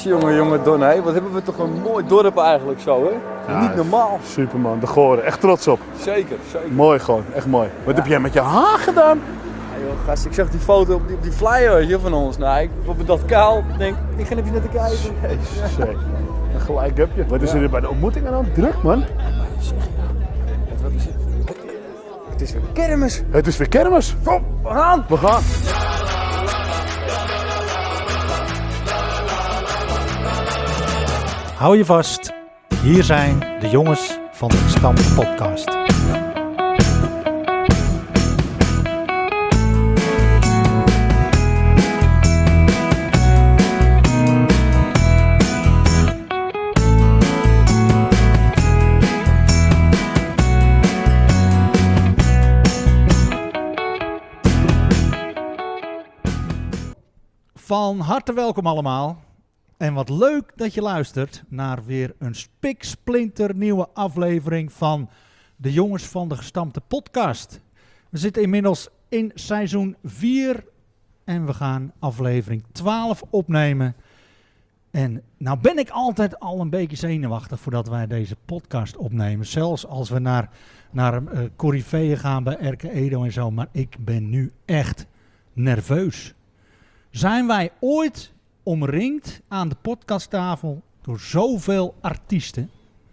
Jongen, Don, hé. Wat hebben we toch een mooi dorp eigenlijk zo, hè? Ja, niet normaal. Superman, de Goren. Echt trots op. Zeker. Mooi gewoon, echt mooi. Wat heb jij met je haar gedaan? Ja, joh, gast, ik zag die foto op die flyer hier van ons. Nou, ik op dat kaal. Ik ga even naar te kijken. Jezus, gelijk heb je. Wat is er bij de ontmoeting aan? Druk, man. Wat is het? Het is weer kermis. Het is weer kermis. Kom, we gaan. Hou je vast, hier zijn de jongens van de Stam Podcast. Van harte welkom allemaal. En wat leuk dat je luistert naar weer een spiksplinter nieuwe aflevering van de Jongens van de Gestampte Podcast. We zitten inmiddels in seizoen 4 en we gaan aflevering 12 opnemen. En nou ben ik altijd al een beetje zenuwachtig voordat wij deze podcast opnemen. Zelfs als we naar Corriveeën gaan bij Erke Edo en zo. Maar ik ben nu echt nerveus. Zijn wij ooit omringd aan de podcasttafel door zoveel artiesten?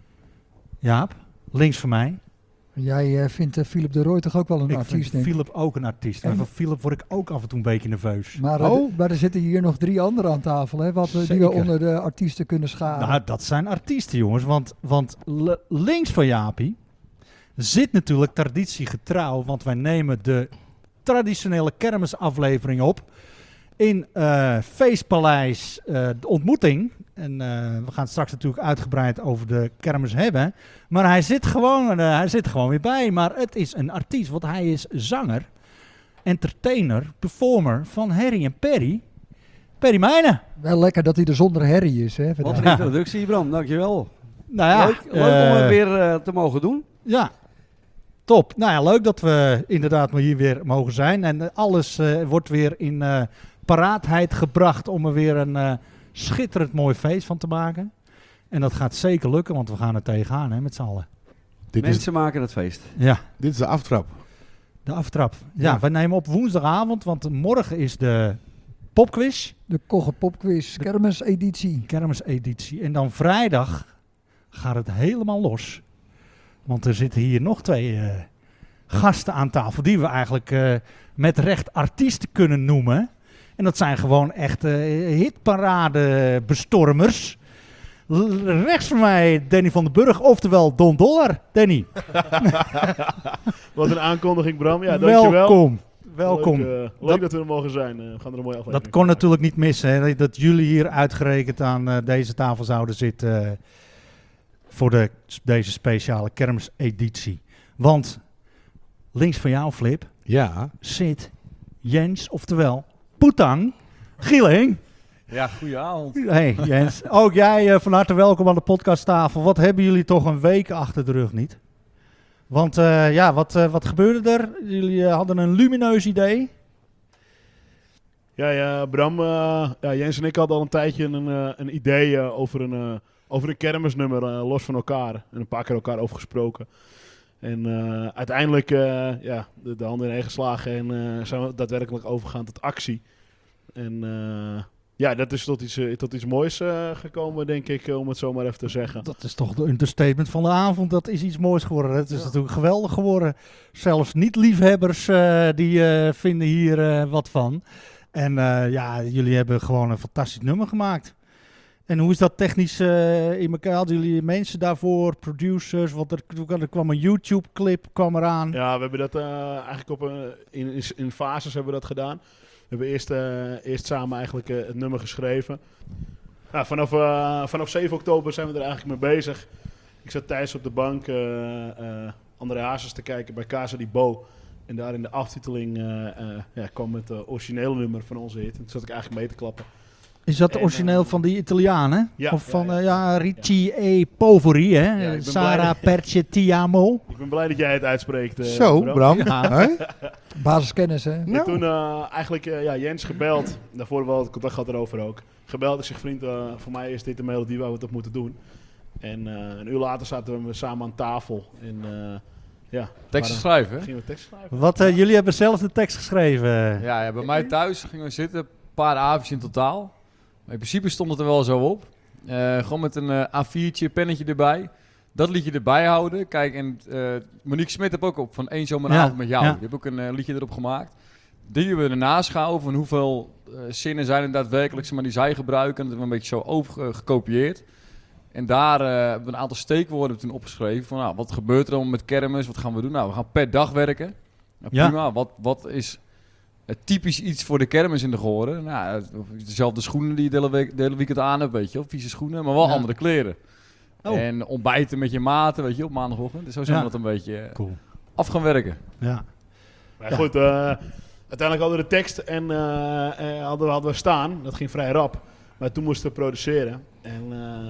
Jaap, links van mij. Jij vindt Philip de Rooij toch ook wel een artiest? Ik vind Philip ook een artiest. En van Philip word ik ook af en toe een beetje nerveus. Maar er zitten hier nog 3 anderen aan tafel, hè, die we onder de artiesten kunnen scharen. Nou, dat zijn artiesten, jongens. Want links van Jaapie zit natuurlijk traditiegetrouw, want wij nemen de traditionele kermisaflevering op in Feestpaleis de ontmoeting. En we gaan het straks natuurlijk uitgebreid over de kermis hebben. Maar hij zit gewoon weer bij. Maar het is een artiest, want hij is zanger, entertainer, performer van Harry en Perry. Perry Mijnen. Wel lekker dat hij er zonder Harry is. Hè, wat een introductie, Bram. Dankjewel. Nou ja, leuk om het weer te mogen doen. Ja. Top. Nou ja, leuk dat we inderdaad hier weer mogen zijn. En alles wordt weer in paraatheid gebracht om er weer een schitterend mooi feest van te maken. En dat gaat zeker lukken, want we gaan er tegenaan, hè, met z'n allen. Mensen maken het feest. Ja. Dit is de aftrap. De aftrap. Ja, we nemen op woensdagavond, want morgen is de popquiz. De Kogge Popquiz, kermiseditie. Kermiseditie. En dan vrijdag gaat het helemaal los. Want er zitten hier nog 2 gasten aan tafel die we eigenlijk met recht artiesten kunnen noemen. En dat zijn gewoon echt hitparadebestormers. Rechts van mij Danny van den Burg, oftewel Don Dollar. Danny. Wat een aankondiging, Bram. Ja, dankjewel. Welkom. Leuk dat we er mogen zijn. We gaan er een mooie aflevering Dat kon natuurlijk niet missen, hè, dat jullie hier uitgerekend aan deze tafel zouden zitten voor deze speciale kermiseditie. Want links van jou, Flip, zit Jens, oftewel Poetang Gieling. Ja, goedenavond. Hey Jens, ook jij van harte welkom aan de podcasttafel. Wat hebben jullie toch een week achter de rug niet? Want wat gebeurde er? Jullie hadden een lumineus idee. Ja, Bram, Jens en ik hadden al een tijdje een idee over een kermisnummer los van elkaar. En een paar keer elkaar over gesproken. En uiteindelijk de handen ineen geslagen en zijn we daadwerkelijk overgegaan tot actie. En dat is tot iets moois gekomen, denk ik, om het zo maar even te zeggen. Dat is toch de understatement van de avond. Dat is iets moois geworden. Het is natuurlijk geweldig geworden. Zelfs niet-liefhebbers die vinden hier wat van. En jullie hebben gewoon een fantastisch nummer gemaakt. En hoe is dat technisch in elkaar? Hadden jullie mensen daarvoor, producers? Want er kwam een YouTube-clip eraan. Ja, we hebben dat eigenlijk in fases hebben we dat gedaan. We hebben eerst samen eigenlijk het nummer geschreven. Nou, vanaf 7 oktober zijn we er eigenlijk mee bezig. Ik zat thuis op de bank André Hazes te kijken bij Casa di Bo. En daar in de aftiteling kwam het originele nummer van onze hit. En toen zat ik eigenlijk mee te klappen. Is dat origineel van die Italianen? Ja, Of van ja. Ricci e Poveri, hè? Ja, ik ben Sarah blij. Perce Ti Amo. Ik ben blij dat jij het uitspreekt. Zo, Bram. Ja. Hè? Basiskennis, hè? Nou. En toen eigenlijk Jens gebeld. Daarvoor wel het contact gehad erover ook. Gebeld. Ik zeg, vriend, voor mij is dit de melodie waar we het op moeten doen. En een uur later zaten we samen aan tafel. En Teksten schrijven, hè? gingen we tekst schrijven. Wat, jullie hebben zelf de tekst geschreven. Ja, bij mij thuis gingen we zitten. Een paar avondjes in totaal. Maar in principe stond het er wel zo op. Gewoon met een A4'tje, pennetje erbij. Dat liedje erbij houden. Kijk, en Monique Smit heb ook op van één zomeravond met jou. ja. Die heb ook een liedje erop gemaakt. Die hebben we ernaast gehouden van hoeveel zinnen zijn er daadwerkelijk zeg maar, die zij gebruiken. Dat hebben we een beetje zo overgekopieerd. En daar hebben we een aantal steekwoorden toen opgeschreven. Van, nou, wat gebeurt er dan met kermis? Wat gaan we doen? Nou, we gaan per dag werken. Nou, Ja. prima. Wat is typisch iets voor de kermis in de Goren? Nou, dezelfde schoenen die je de hele weekend aan hebt, weet je. Of vieze schoenen, maar wel Ja. andere kleren. Oh. En ontbijten met je maten, weet je, op maandagochtend. Dus zo zijn Ja. we dat een beetje Cool. af gaan werken. Ja. Maar Ja. goed, uiteindelijk hadden we de tekst en hadden we staan. Dat ging vrij rap. Maar toen moesten we produceren. En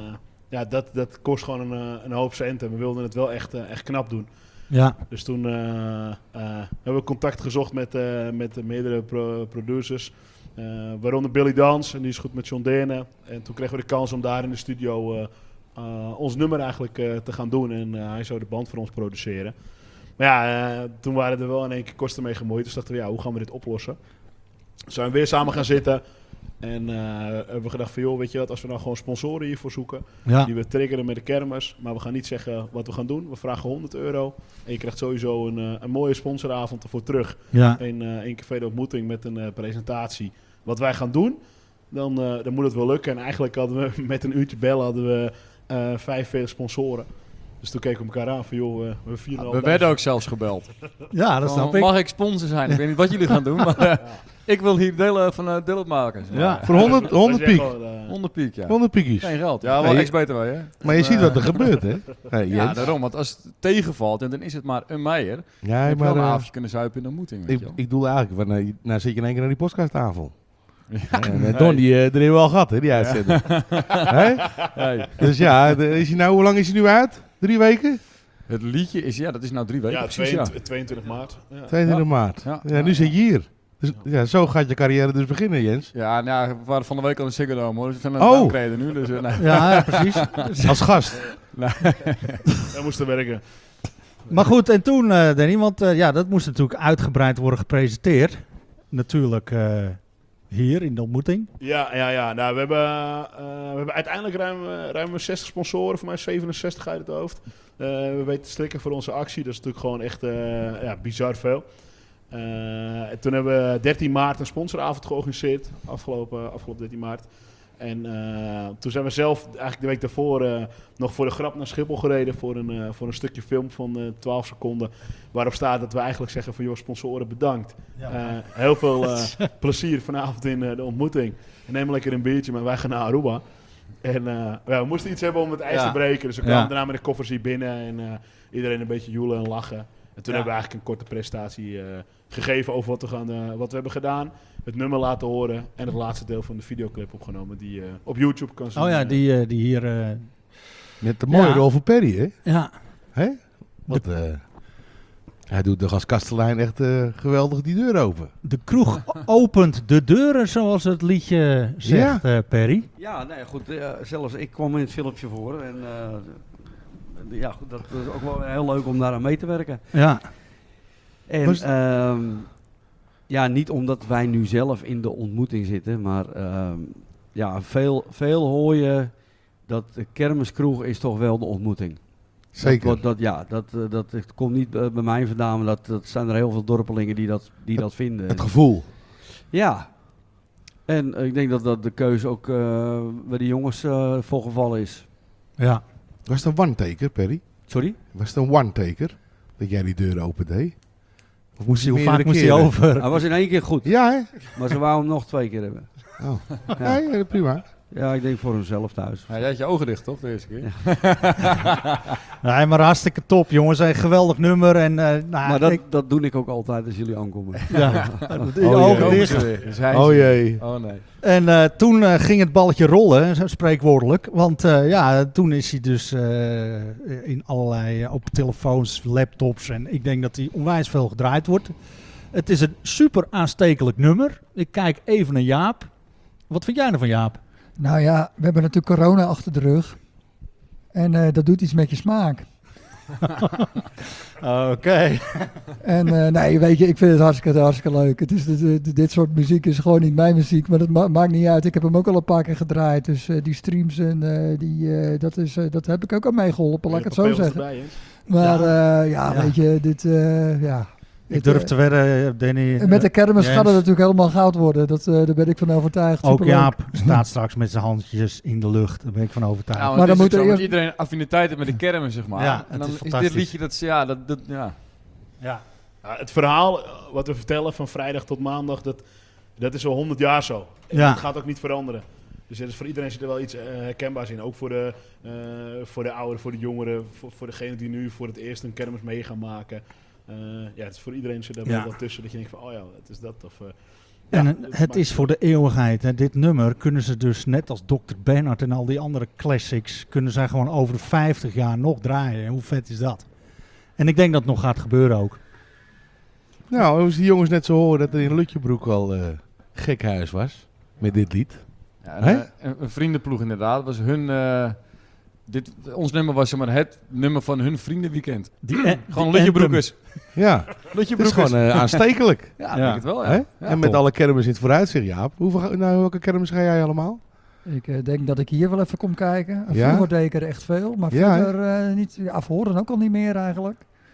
dat kost gewoon een hoop cent. En we wilden het wel echt knap doen. Ja. Dus toen hebben we contact gezocht met meerdere producers. Waaronder Billy Dans, en die is goed met John Deerne. En toen kregen we de kans om daar in de studio ons nummer eigenlijk te gaan doen. En hij zou de band voor ons produceren. Maar ja, toen waren er wel in één keer kosten mee gemoeid. Dus dachten we, ja, hoe gaan we dit oplossen? Zijn we weer samen gaan zitten. En hebben we gedacht van, joh, weet je wat, als we nou gewoon sponsoren hiervoor zoeken. Ja. Die we triggeren met de kermis. Maar we gaan niet zeggen wat we gaan doen. We vragen €100. En je krijgt sowieso een mooie sponsoravond ervoor terug. Ja. En één keer de ontmoeting met een presentatie. Wat wij gaan doen, dan moet het wel lukken. En eigenlijk hadden we met een uurtje bellen hadden we 45 sponsoren. Dus toen keken we elkaar aan van, joh, we hebben 4,5. We werden ook zelfs gebeld. Ja, dat snap Van, ik. mag ik sponsor zijn? Ik weet niet wat jullie gaan doen, maar ik wil hier deel van deel maken. Ja. Voor 100 piek. 100 piek, ja. 100 piekjes. Geen geld. Ja, wel Nee, ex-BTW, hè? Maar je ziet wat er gebeurt, hè? Hey, Ja, Jens. daarom. Want als het tegenvalt, en dan is het maar een meijer. Dan Ja, heb je wel een maar avondje kunnen zuipen in de ontmoeting, weet je wel. ik bedoel eigenlijk, nou zit je in één keer aan die podcasttafel. En Don, die hebben we al gehad, hè, die uitzending. Hè? Hey, Dus ja, hoe lang is hij nu uit? 3 weken? het liedje is, ja, dat is nou 3 weken. Ja, precies, ja. 22 maart. Ja. 22 maart. Ja. Ja, nu zit je hier. Dus ja, zo gaat je carrière dus beginnen, Jens. Ja, nou, we waren van de week al in Ziggo Dome, hoor. Dus we zijn aan Oh. het downgraden nu. Dus, nee. Ja, precies. Als gast. We moesten werken. Maar goed, en toen, Danny, want dat moest natuurlijk uitgebreid worden gepresenteerd. Natuurlijk hier in de ontmoeting. Ja. Nou, we hebben uiteindelijk ruim 60 sponsoren. Voor mij 67 uit het hoofd. We weten te strikken voor onze actie. Dat is natuurlijk gewoon echt bizar veel. En toen hebben we 13 maart een sponsoravond georganiseerd. Afgelopen 13 maart. En toen zijn we zelf eigenlijk de week daarvoor nog voor de grap naar Schiphol gereden. Voor een stukje film van 12 seconden. Waarop staat dat we eigenlijk zeggen van, joh, sponsoren bedankt. Heel veel plezier vanavond in de ontmoeting. En neem lekker een biertje, maar wij gaan naar Aruba. En we moesten iets hebben om het ijs te breken. Dus we kwamen daarna met de koffers hier binnen. En iedereen een beetje joelen en lachen. En toen hebben we eigenlijk een korte presentatie gegeven over wat we hebben gedaan. Het nummer laten horen. En het laatste deel van de videoclip opgenomen. Die op YouTube kan zien. Oh ja, die hier... Met de mooie Ja. rol voor Perry, hè? ja. Hè? Want hij doet toch als kastelein echt geweldig die deur open. De kroeg opent de deuren, zoals het liedje zegt, Perry. Ja, nee, goed. Zelfs ik kwam in het filmpje voor. En ja, goed, dat is ook wel heel leuk om daaraan mee te werken. Ja. En ja, niet omdat wij nu zelf in de ontmoeting zitten, maar ja, veel hoor je dat de kermiskroeg is toch wel de ontmoeting. Zeker. Dat komt niet bij mij vandaan, maar dat zijn er heel veel dorpelingen die dat vinden. Het gevoel. Ja. En ik denk dat de keuze ook bij de jongens voorgevallen is. Ja. Was het een one-taker, Perry? Sorry? Was het een one-taker? Dat jij die deur open deed? Of moest je Hoe meerdere vaak moest hij keren? over? Hij was in één keer goed, Ja, hè? maar ze wou hem nog 2 keer hebben. Oh. Ja, prima. Ja, ik denk voor hemzelf thuis. Ja, jij had je ogen dicht, toch, de eerste keer? Nee, maar hartstikke top, jongens. Een geweldig nummer. En, Maar dat doe ik ook altijd als jullie aankomen. Ja, de Oh, ogen jee. dicht. Oh jee. Oh nee. En toen ging het balletje rollen, zo spreekwoordelijk. Want toen is hij dus in allerlei op telefoons, laptops. En ik denk dat hij onwijs veel gedraaid wordt. Het is een super aanstekelijk nummer. Ik kijk even naar Jaap. Wat vind jij ervan, Jaap? Nou ja, we hebben natuurlijk corona achter de rug. En dat doet iets met je smaak. Oké. En nee, weet je, ik vind het hartstikke leuk. Het is dit soort muziek is gewoon niet mijn muziek, maar dat maakt niet uit. Ik heb hem ook al een paar keer gedraaid. Dus die streams en dat heb ik ook al meegeholpen, laat ik het zo zeggen. Maar weet je, dit, Ik durf te wedden, Danny. En met de kermis Jens. gaat het natuurlijk helemaal goud worden. Daar ben ik van overtuigd. Ook Superleuk. Jaap staat straks met zijn handjes in de lucht. Daar ben ik van overtuigd. Ja, Maar dan moet er eerst... eerst- iedereen affiniteit heeft met de kermis, zeg maar. Ja, en het dan is is dit fantastisch. liedje, ja. Ja. Ja, het verhaal wat we vertellen van vrijdag tot maandag, dat is al 100 jaar zo. En Ja. dat gaat ook niet veranderen. Dus er is voor iedereen zit er wel iets herkenbaars in. Ook voor de ouderen, voor de jongeren, voor degenen die nu voor het eerst een kermis mee gaan maken. Het is voor iedereen zit er wel wat tussen dat je denkt van, oh ja, het is dat. Of, En ja, het is voor de eeuwigheid. Hè. Dit nummer kunnen ze dus net als Dr. Bernhard en al die andere classics, kunnen zij gewoon over 50 jaar nog draaien. En hoe vet is dat? En ik denk dat het nog gaat gebeuren ook. Nou, als die jongens net zo horen dat er in Lutjebroek al gek huis was. Met dit lied. Ja, Hè? een vriendenploeg inderdaad. Was ons nummer was zeg maar het nummer van hun vriendenweekend. Gewoon Lutjebroekers. Ja, het is Lutjebroekers. gewoon aanstekelijk. Ja, Ja. denk het wel, ja. Hè? Ja, En met top. alle kermis in het vooruitzicht, Jaap. Welke kermis ga jij allemaal? Ik denk dat ik hier wel even kom kijken. Ja? Vroeger deed ik er echt veel, maar Ja, verder niet. Ja, Afhoren ook al niet meer eigenlijk.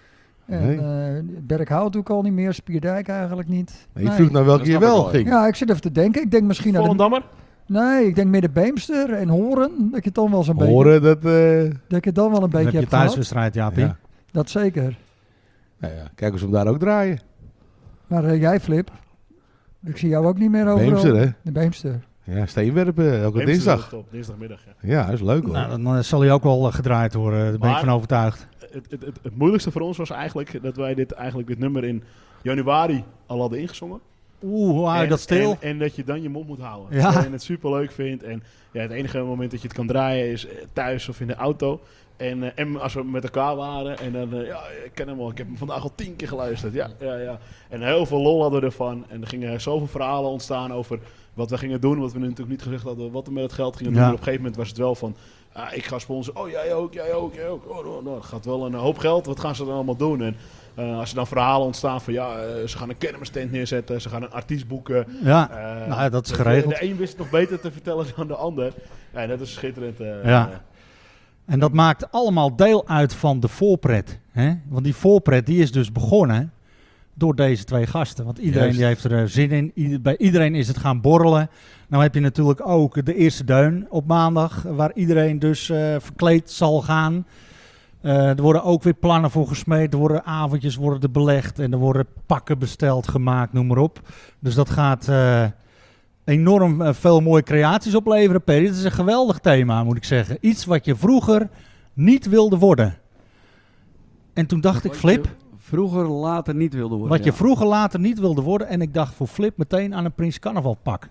En Berkhout doe ik al niet meer, Spierdijk eigenlijk niet. Nee, ik vroeg nou welke dat je snap ik wel wel, ging. Ja, ik zit even te denken. Ik denk misschien naar de... Volendammer? Nee, ik denk meer de Beemster en Horen. Dat je het dan wel zo'n beetje... Horen dat... Dat ik het dan wel een Dan beetje heb je heb gehad. thuiswedstrijd, Jaapie. ja. Dat zeker. Nou ja, kijk eens om daar ook draaien. Maar jij, Flip. Ik zie jou ook niet meer overal. Beemster, hè? De Beemster. Ja, Steenwerpen, elke dinsdag. Top, dinsdagmiddag, ja. Ja, dat is leuk hoor. Nou, dan zal hij ook wel gedraaid worden. Daar ben ik Maar- van overtuigd. Het moeilijkste voor ons was eigenlijk dat wij dit nummer in januari al hadden ingezongen. Hoe hou je dat stil? En dat je dan je mond moet houden. Ja. Als je het super leuk vindt. En ja, het enige moment dat je het kan draaien is thuis of in de auto. En als we met elkaar waren. En dan, ik ken hem al. Ik heb hem vandaag al 10 keer geluisterd. Ja. En heel veel lol hadden we ervan. En er gingen zoveel verhalen ontstaan over wat we gingen doen. Wat we natuurlijk niet gezegd hadden wat we met het geld gingen doen. Ja. Maar op een gegeven moment was het wel van... ik ga sponsoren. Oh, jij ook. Oh, dat gaat wel een hoop geld. Wat gaan ze dan allemaal doen? En als er dan verhalen ontstaan van... ze gaan een kermistent neerzetten. Ze gaan een artiest boeken. Ja, nou, dat is geregeld. De een wist het nog beter te vertellen dan de ander. Ja, dat is schitterend. Ja. En dat maakt allemaal deel uit van de voorpret. Hè? Want die voorpret die is dus begonnen door deze twee gasten. Want iedereen Juist. die heeft er zin in. Bij iedereen is het gaan borrelen. Nou heb je natuurlijk ook de eerste deun op maandag. Waar iedereen dus verkleed zal gaan. Er worden ook weer plannen voor gesmeed. Er worden avondjes worden er belegd. En er worden pakken besteld, gemaakt, noem maar op. Dus dat gaat enorm veel mooie creaties opleveren, Perry. Het is een geweldig thema, moet ik zeggen. Iets wat je vroeger niet wilde worden. En toen dacht ik, Flip, Vroeger later niet wilde worden. wat je vroeger later niet wilde worden. En ik dacht voor Flip meteen aan een Prins Carnaval pak.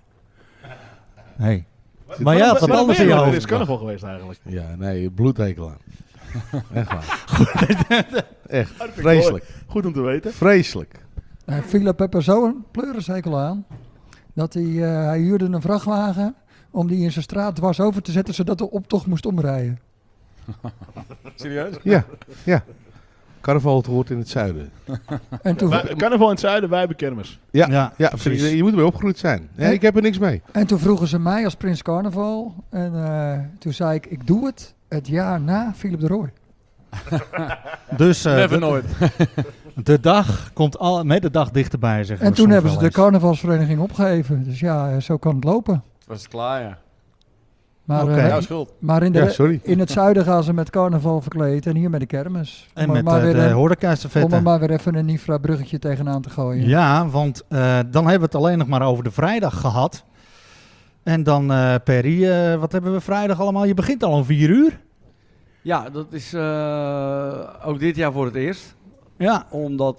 Hey. Maar jij had wat anders in je Het hoofd. is carnaval geweest eigenlijk. Ja, nee, bloedhekel aan. Echt waar. Echt, vreselijk. Goed om te weten. Vreselijk. Philip heeft er zo een pleurishekel aan. Dat hij huurde een vrachtwagen om die in zijn straat dwars over te zetten. Zodat de optocht moest omrijden. Serieus? Ja. Carnaval hoort in het zuiden. En toen, Carnaval in het zuiden, wij hebben kermis. Ja, precies. je moet ermee opgegroeid zijn. Nee, ik heb er niks mee. en toen vroegen ze mij als Prins Carnaval. En toen zei ik doe het jaar na Philip de Rooij. Dus Never nooit. de dag komt al met de dag dichterbij, zeggen En we toen soms hebben ze wel de eens. carnavalsvereniging opgeheven. Dus ja, zo kan het lopen. Het was klaar, ja. Maar, Oké. Jouw schuld. maar Ja, sorry. in het zuiden gaan ze met carnaval verkleed. En hier met de kermis. En Om er met maar weer de om er horeca-estafette. maar weer even een Nifra bruggetje tegenaan te gooien. Ja, want dan hebben we het alleen nog maar over de vrijdag gehad. En dan Perry, wat hebben we vrijdag allemaal? Je begint al om 4 uur. Ja, dat is ook dit jaar voor het eerst. Ja. Omdat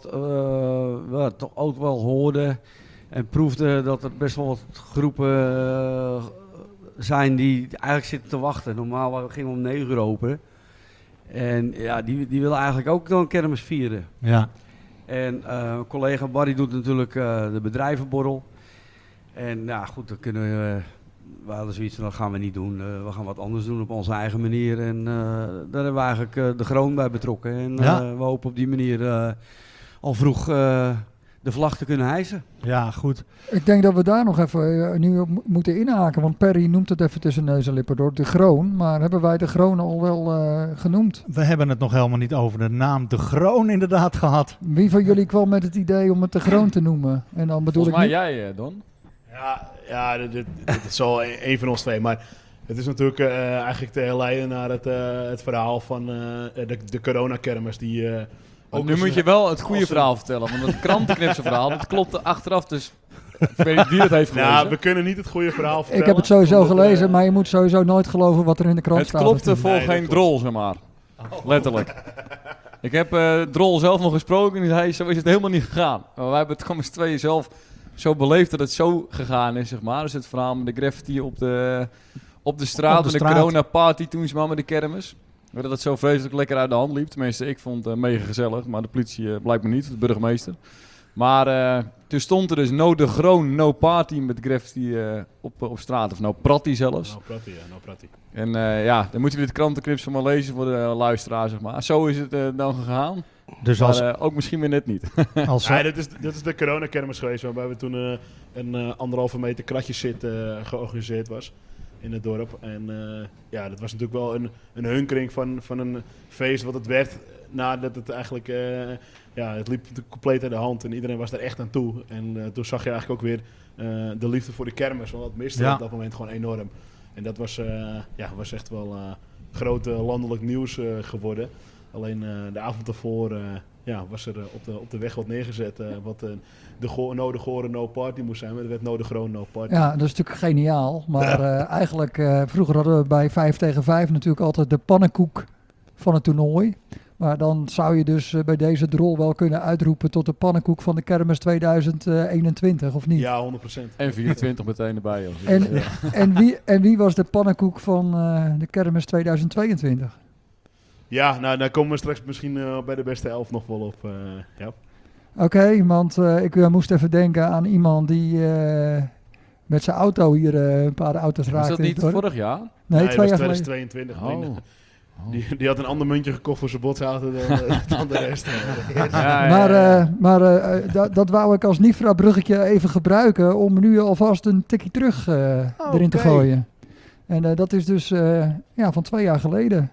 we toch ook wel hoorden en proefden dat er best wel wat groepen zijn die eigenlijk zitten te wachten. Normaal gingen we om 9 uur open. En ja, die willen eigenlijk ook dan kermis vieren. Ja. En collega Barry doet natuurlijk de bedrijvenborrel. En ja, goed, dan kunnen we hadden zoiets van, dat gaan we niet doen. We gaan wat anders doen op onze eigen manier. En daar hebben we eigenlijk de Groen bij betrokken. En we hopen op die manier al vroeg de vlag te kunnen hijsen. Ja, goed. Ik denk dat we daar nog even nu op moeten inhaken. Want Perry noemt het even tussen neus en lippen door de Groen. Maar hebben wij de Groen al wel genoemd? We hebben het nog helemaal niet over de naam De Groen inderdaad gehad. Wie van jullie kwam met het idee om het de Groen te noemen? En dan bedoel Volgens ik mij niet... jij, Don. Ja, dit is al een van ons twee. Maar het is natuurlijk eigenlijk te herleiden naar het verhaal van de coronakermis. Nu moet je wel het goede verhaal vertellen. Want het krantenknipse verhaal, dat klopte achteraf. Dus ik weet niet wie het heeft gelezen. Nou, we kunnen niet het goede verhaal vertellen. Ik heb het sowieso omdat, gelezen, maar je moet sowieso nooit geloven wat er in de krant het staat. klopte voor Nee, geen dat drol, zeg maar. Letterlijk. Ik heb Drol zelf nog gesproken en die zei, zo is het helemaal niet gegaan. Maar wij hebben het gewoon met z'n tweeën zelf zo beleefd dat het zo gegaan is, zeg maar. Dus het verhaal met de graffiti op de straat, Op de en de straat. corona-party toen, zeg maar, met de kermis. Dat het zo vreselijk lekker uit de hand liep. Tenminste, ik vond het mega gezellig, maar de politie blijkbaar niet, de burgemeester. Maar toen stond er dus no de Groen, no party met graffiti op straat. Of no pratty zelfs. Nou, pratty. En dan moeten we dit krantenknips van maar lezen voor de luisteraar, zeg maar. Zo is het dan gegaan. Dus als... Maar ook misschien weer net niet. als Ja, dit is de coronakermis geweest, waarbij we toen een 1,5 meter kratjeszit georganiseerd was in het dorp. En dat was natuurlijk wel een hunkering van een feest wat het werd nadat het eigenlijk... het liep compleet uit de hand en iedereen was er echt aan toe. En toen zag je eigenlijk ook weer de liefde voor de kermis, want dat miste op dat moment gewoon enorm. En dat was echt wel groot landelijk nieuws geworden. Alleen de avond daarvoor was er op de weg wat neergezet wat no de Goren no party moest zijn. Maar het werd no de Groen no party. Ja, dat is natuurlijk geniaal. Maar eigenlijk, vroeger hadden we bij 5 tegen 5 natuurlijk altijd de pannenkoek van het toernooi. Maar dan zou je dus bij deze drol wel kunnen uitroepen tot de pannenkoek van de kermis 2021, of niet? Ja, 100%. En 24 meteen erbij. Joh. En wie was de pannenkoek van de kermis 2022? Ja, nou daar komen we straks misschien bij de beste 11 nog wel op. Oké, want ik moest even denken aan iemand die met zijn auto hier een paar auto's raakte. Was dat niet hoor. vorig jaar? Nee, 2 jaar geleden. 2022. Oh. Nee, die had een ander muntje gekocht voor zijn botsauto dan de rest. Dat wou ik als Nifra-bruggetje even gebruiken om nu alvast een tikkie terug erin te gooien. En dat is dus van 2 jaar geleden.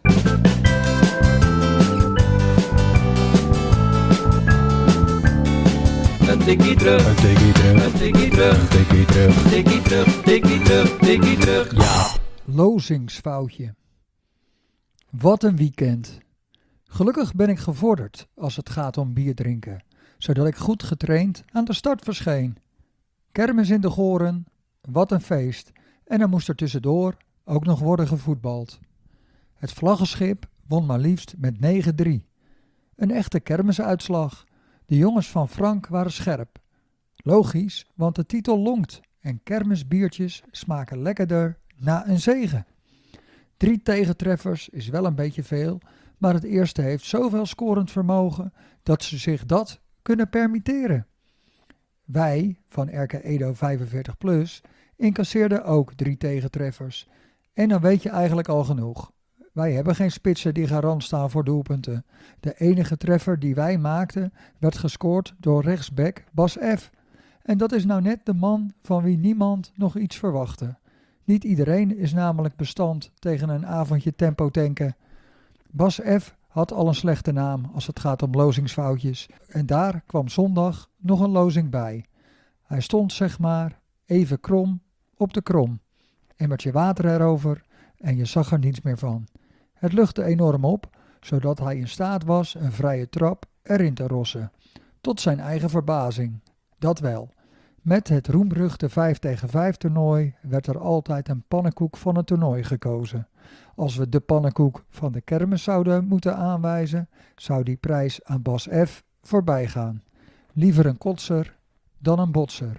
Een tikkie terug, een tikkie terug, een tikkie terug, een tikkie terug, een tikkie terug, tikkie terug, tikkie terug. Ja. Lozingsfoutje. Wat een weekend. Gelukkig ben ik gevorderd als het gaat om bier drinken, zodat ik goed getraind aan de start verscheen. Kermis in de Goren, wat een feest. En dan moest er tussendoor ook nog worden gevoetbald. Het vlaggenschip won maar liefst met 9-3. Een echte kermisuitslag. De jongens van Frank waren scherp. Logisch, want de titel longt en kermisbiertjes smaken lekkerder na een zege. 3 tegentreffers is wel een beetje veel, maar het eerste heeft zoveel scorend vermogen dat ze zich dat kunnen permitteren. Wij, van RK Edo 45+, incasseerden ook 3 tegentreffers. En dan weet je eigenlijk al genoeg. Wij hebben geen spitsen die garant staan voor doelpunten. De enige treffer die wij maakten werd gescoord door rechtsback Bas F. En dat is nou net de man van wie niemand nog iets verwachtte. Niet iedereen is namelijk bestand tegen een avondje tempo tanken. Bas F. had al een slechte naam als het gaat om lozingsfoutjes. En daar kwam zondag nog een lozing bij. Hij stond zeg maar even krom op de krom. Emmertje water erover en je zag er niets meer van. Het luchtte enorm op, zodat hij in staat was een vrije trap erin te rossen. Tot zijn eigen verbazing. Dat wel. Met het roemruchte 5-tegen-5 toernooi werd er altijd een pannenkoek van het toernooi gekozen. Als we de pannenkoek van de kermis zouden moeten aanwijzen, zou die prijs aan Bas F. voorbij gaan. Liever een kotser dan een botser.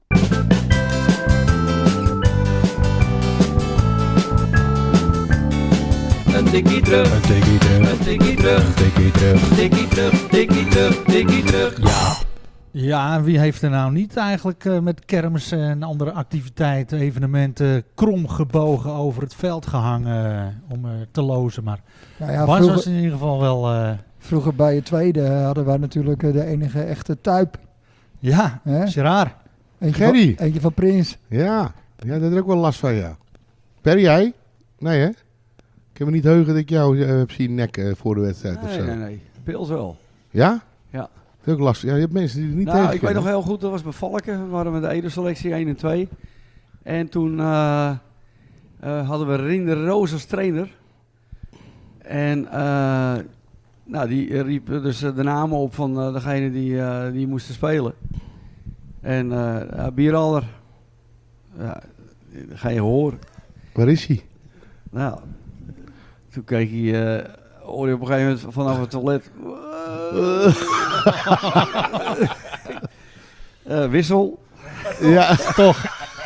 Een tikkie terug, een tikkie terug, een tikkie terug, een tikkie terug, tikkie terug, tikkie terug, tikkie terug. Ja. Ja, en wie heeft er nou niet eigenlijk met kermis en andere activiteiten, evenementen, krom gebogen over het veld gehangen om te lozen. Maar Nou ja, Bas was in ieder geval wel... vroeger bij het tweede hadden wij natuurlijk de enige echte tuip. ja, Hè? is raar. Gerry. Eentje van Prins. Ja, dat heb ik ook wel last van, ja. Per jij? Nee, hè? Ik heb me niet heugen dat ik jou heb zien nekken voor de wedstrijd of zo. Nee. Pils wel. Ja? Ja. Dat is ook lastig. Ja, je hebt mensen die er niet Nou, tegen ik weet kunnen. nog heel goed, dat was bij Valken. We waren met de Ede-selectie 1 en 2. En toen hadden we Rinder Roos als trainer. En die riep dus de namen op van degene die moesten spelen. En Bieralder, ja, dat ga je horen. Waar is hij? Nou, toen keek hij, hoorde je op een gegeven moment vanaf het toilet. Wissel. Ja, Toch.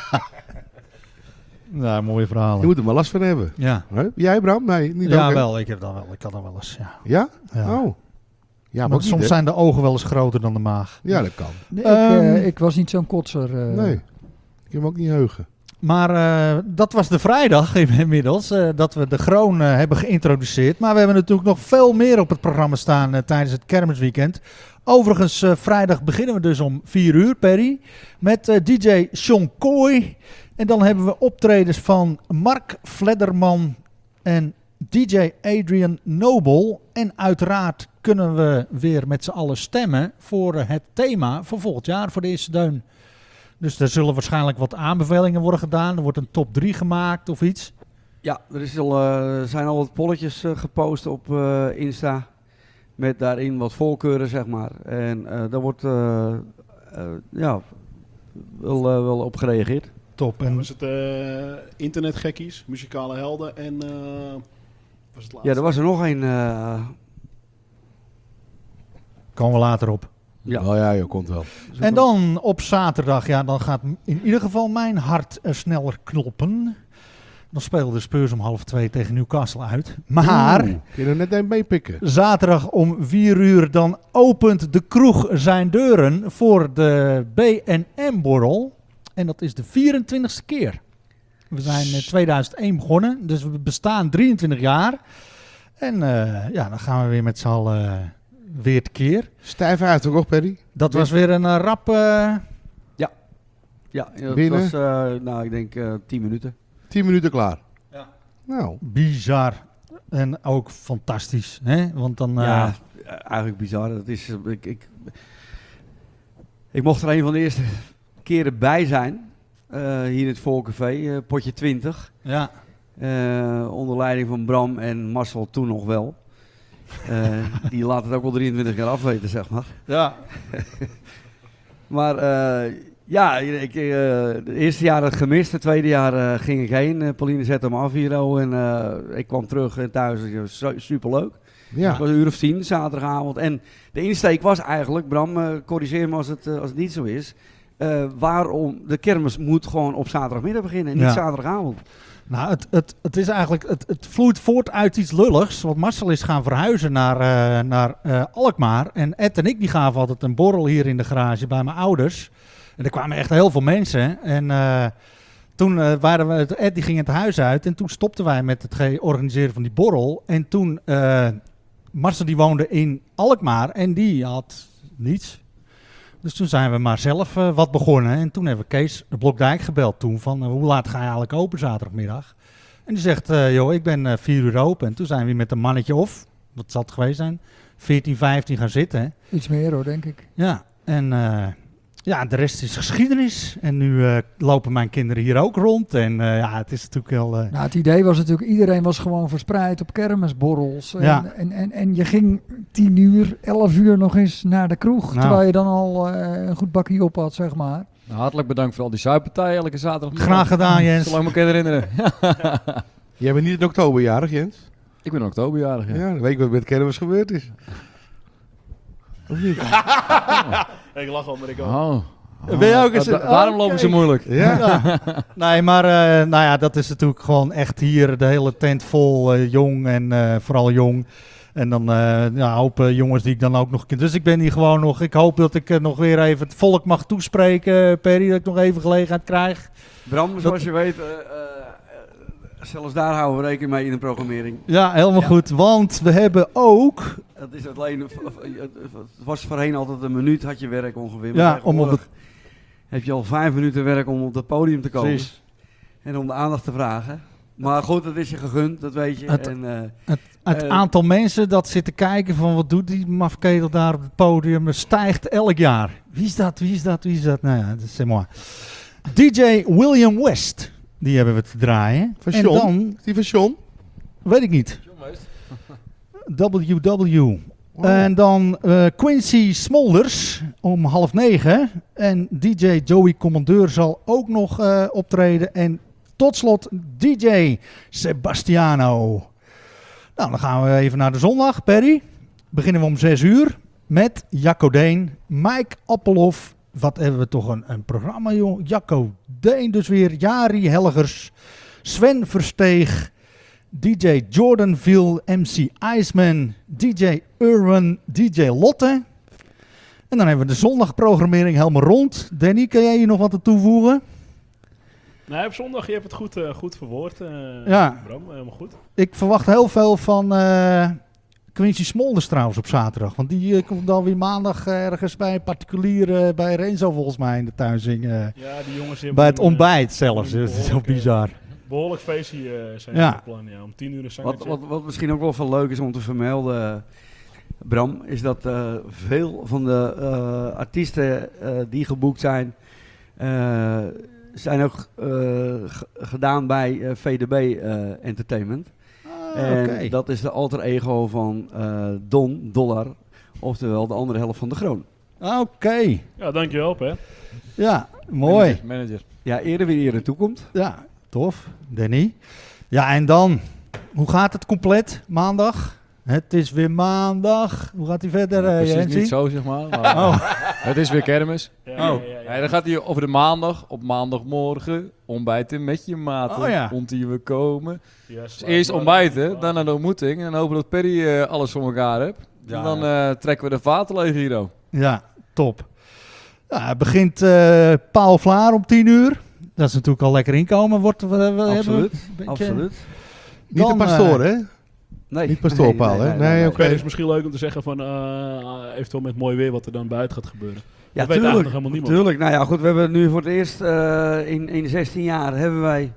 Nou, mooie verhalen. je moet er maar last van hebben. Ja, Huh? Jij, Bram? Nee, niet ja ook, hè? wel. Ik had dan wel eens, ja. Ja? Ja. Oh. Ja, maar Want ook soms niet, hè? zijn de ogen wel eens groter dan de maag. Ja, dat kan. Nee, ik was niet zo'n kotser. Nee. Ik heb me ook niet heugen. Maar dat was de vrijdag inmiddels, dat we de Groen hebben geïntroduceerd. Maar we hebben natuurlijk nog veel meer op het programma staan tijdens het kermisweekend. Overigens, vrijdag beginnen we dus om 4 uur, Perry, met DJ Sean Coy. En dan hebben we optredens van Mark Vledderman en DJ Adrian Noble. En uiteraard kunnen we weer met z'n allen stemmen voor het thema voor volgend jaar, voor de eerste deun. Dus er zullen waarschijnlijk wat aanbevelingen worden gedaan. Er wordt een top 3 gemaakt of iets. Ja, er zijn al wat polletjes gepost op Insta. Met daarin wat voorkeuren, zeg maar. En daar wordt wel op gereageerd. Top. Dan En was het internetgekkies, muzikale helden en was het laatste? Ja, er was er nog een. komen we later op. Ja. Oh ja, joh, komt wel. En dan op zaterdag, ja, dan gaat in ieder geval mijn hart sneller kloppen. Dan spelen de Spurs om 1:30 tegen Newcastle uit. Maar Kun je er net een meepikken? zaterdag om 4 uur dan opent de kroeg zijn deuren voor de B&M-borrel. En dat is de 24ste keer. We zijn in 2001 begonnen, dus we bestaan 23 jaar. En dan gaan we weer met z'n allen weer tekeer. Stijf uit toch ook, Perry? Dat was weer een rap... Ja, dat Binnen? was, ik denk 10 minuten. 10 minuten klaar. Ja. Nou, bizar. En ook fantastisch. Hè? Want dan... Ja, eigenlijk bizar. Dat is, ik mocht er een van de eerste keren bij zijn. Hier in het Volcafé, potje 20. ja. Onder leiding van Bram en Marcel toen nog wel. Die laat het ook wel 23 keer afweten, zeg maar. Ja. Maar het eerste jaar had ik gemist. Het tweede jaar ging ik heen. Pauline zette me af hier. En ik kwam terug en thuis. Het was superleuk. ja. Het was een uur of 10, zaterdagavond. En de insteek was eigenlijk, Bram, corrigeer me als het niet zo is. Waarom de kermis moet gewoon op zaterdagmiddag beginnen en niet zaterdagavond. Nou, het is eigenlijk, het vloeit voort uit iets lulligs. Want Marcel is gaan verhuizen naar Alkmaar. En Ed en ik die gaven altijd een borrel hier in de garage bij mijn ouders. En er kwamen echt heel veel mensen. En toen waren we, Ed die ging het huis uit. En toen stopten wij met het organiseren van die borrel. En toen, Marcel die woonde in Alkmaar en die had niets. Dus toen zijn we maar zelf wat begonnen. En toen hebben we Kees Blokdijk gebeld toen van hoe laat ga je eigenlijk open zaterdagmiddag? En die zegt, ik ben 4 uur open. En toen zijn we met een mannetje of, wat zal het geweest zijn, 14, 15 gaan zitten. Iets meer hoor, denk ik. Ja, en de rest is geschiedenis. En nu lopen mijn kinderen hier ook rond. En het is natuurlijk wel... Nou, het idee was natuurlijk, iedereen was gewoon verspreid op kermisborrels. Ja. En je ging 10 uur, 11 uur nog eens naar de kroeg. Nou. Terwijl je dan al een goed bakje op had, zeg maar. Nou, hartelijk bedankt voor al die zuippartijen elke zaterdag. Graag gedaan, Jens. Zolang ik me kan herinneren. Jij bent niet in oktober jarig, Jens? Ik ben oktoberjarig. Ja. Ja, dan weet ik wat met kermis gebeurd is. Of niet? Ik lach al, maar ik ook. Oh. Ben je ook eens Daarom lopen ze moeilijk. Ja. Nee, maar nou ja, dat is natuurlijk gewoon echt hier de hele tent vol, jong en vooral jong. En dan een hoop jongens die ik dan ook nog ken. Dus ik ben hier gewoon nog, ik hoop dat ik nog weer even het volk mag toespreken, Perry, dat ik nog even gelegenheid krijg. Bram, zoals je weet, zelfs daar houden we rekening mee in de programmering. Ja, helemaal goed, want we hebben ook... Het is alleen, het was voorheen altijd een minuut had je werk ongeveer. Ja, Maar om op tegenwoordig heb je al 5 minuten werk om op het podium te komen. Precies. En om de aandacht te vragen. Maar goed, dat is je gegund, dat weet je. Het aantal mensen dat zit te kijken van wat doet die mafketel daar op het podium stijgt elk jaar. Wie is dat? Wie is dat? Wie is dat? Nou ja, dat is mooi. DJ William West, die hebben we te draaien. Van En John? dan, Die van John? weet ik niet. WW. Oh. En dan Quincy Smolders om 8:30. En DJ Joey Commandeur zal ook nog optreden. En tot slot DJ Sebastiano. Nou, dan gaan we even naar de zondag, Perry. Beginnen we om 6:00 met Jacco Deen, Mike Appelhoff. Wat hebben we toch een programma, joh. Jacco Deen dus weer, Jari Helgers, Sven Versteeg, DJ Jordan Viel, MC Iceman, DJ Urban, DJ Lotte. En dan hebben we de zondagprogrammering helemaal rond. Danny, kan jij hier nog wat aan toevoegen? Nee, op zondag, je hebt het goed verwoord. Ja. Bram, helemaal goed. Ik verwacht heel veel van Quincy Smolders trouwens op zaterdag. Want die komt dan weer maandag ergens bij een particulier, bij Renzo volgens mij in de tuin zingen. Ja, die jongens hebben Bij het een, ontbijt zelfs. een Dat is zo behoorlijk, bizar. behoorlijk feestje zijn Ja. op plan. Ja. Om 10:00 een zangetje. Wat misschien ook wel veel leuk is om te vermelden, Bram, is dat veel van de artiesten die geboekt zijn, zijn ook gedaan bij VDB Entertainment. En Oké. dat is de alter ego van Don Dollar, oftewel de andere helft van de Kroon. Oké. Ja, dankjewel, hè. Ja, mooi. Manager. Ja, eerder wie eerder toekomt. Ja, tof. Danny. Ja, en dan, hoe gaat het compleet maandag? Het is weer maandag. Hoe gaat hij verder, Precies Jensie? niet zo, zeg maar. maar Oh. Het is weer kermis. Ja, Oh. Ja, dan gaat hij over de maandag. Op maandagmorgen ontbijten met je maten. Oh ja. Ontien we komen. Ja, Dus eerst ontbijten, dan naar de ontmoeting. En dan hopen dat Perry alles voor elkaar heeft. Ja. En dan trekken we de vaten leeg, Guido. Ja, top. Ja, het begint Paul Vlaar om 10:00. Dat is natuurlijk al lekker inkomen. Absoluut. Beetje... Absoluut. Niet de pastoor, hè? Nee. Niet pastoorpaal, hè? Nee, oké. Het is misschien leuk om te zeggen van eventueel met mooi weer wat er dan buiten gaat gebeuren. Ja, dat weet eigenlijk nog helemaal niemand. Tuurlijk. Nou ja, goed. We hebben nu voor het eerst in 16 jaar hebben wij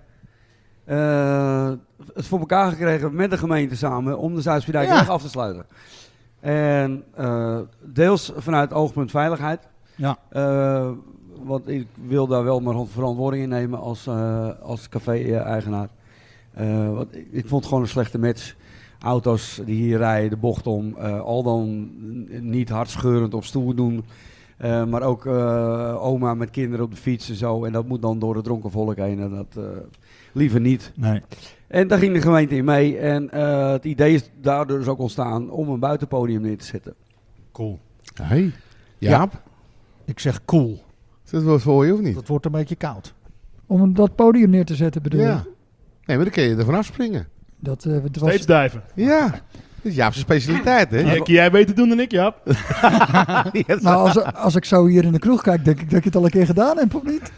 het voor elkaar gekregen met de gemeente samen om de Zuid-Spierdijkweg af te sluiten. En deels vanuit oogpunt veiligheid. Ja. Want ik wil daar wel mijn verantwoording in nemen als café-eigenaar. Want ik vond het gewoon een slechte match. Auto's die hier rijden, de bocht om, al dan niet hartscheurend op stoel doen. Maar ook oma met kinderen op de fiets en zo. En dat moet dan door het dronken volk heen. En dat liever niet. Nee. En daar ging de gemeente in mee. En het idee is daardoor dus ook ontstaan om een buitenpodium neer te zetten. Cool. Hey, Jaap, Ik zeg cool. is dat wat voor je of niet? Dat wordt een beetje koud. Om dat podium neer te zetten bedoel je? Ja. Nee, maar dan kun je er vanaf springen. Dat was... Steeds duiven. Ja, dat is Jaap's specialiteit, hè? Ja, kun jij beter doen dan ik, Jaap? Nou, als ik zo hier in de kroeg kijk, denk ik dat ik het al een keer gedaan heb, of niet?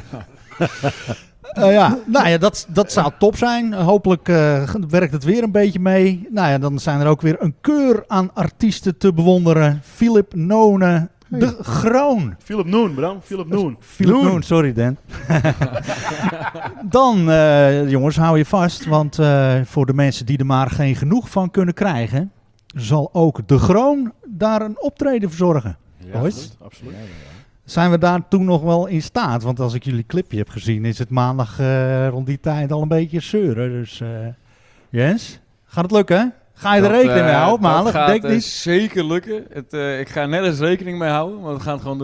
Ja, nou ja, dat zou top zijn. Hopelijk werkt het weer een beetje mee. Nou ja, dan zijn er ook weer een keur aan artiesten te bewonderen. Philip None, de Groon. Philip Noon, Bram. Philip Noon. Philip Noon, sorry Dan. Dan, jongens, hou je vast. Want voor de mensen die er maar geen genoeg van kunnen krijgen, zal ook de Groon daar een optreden verzorgen. Ooit? Absoluut. Zijn we daar toen nog wel in staat? Want als ik jullie clipje heb gezien, is het maandag rond die tijd al een beetje zeuren. Dus Jens, gaat het lukken? Ga je er rekening mee houden op maandag? Dat gaat Denk niet. zeker lukken. Ik ga nergens rekening mee houden, maar we gaan het gewoon doen.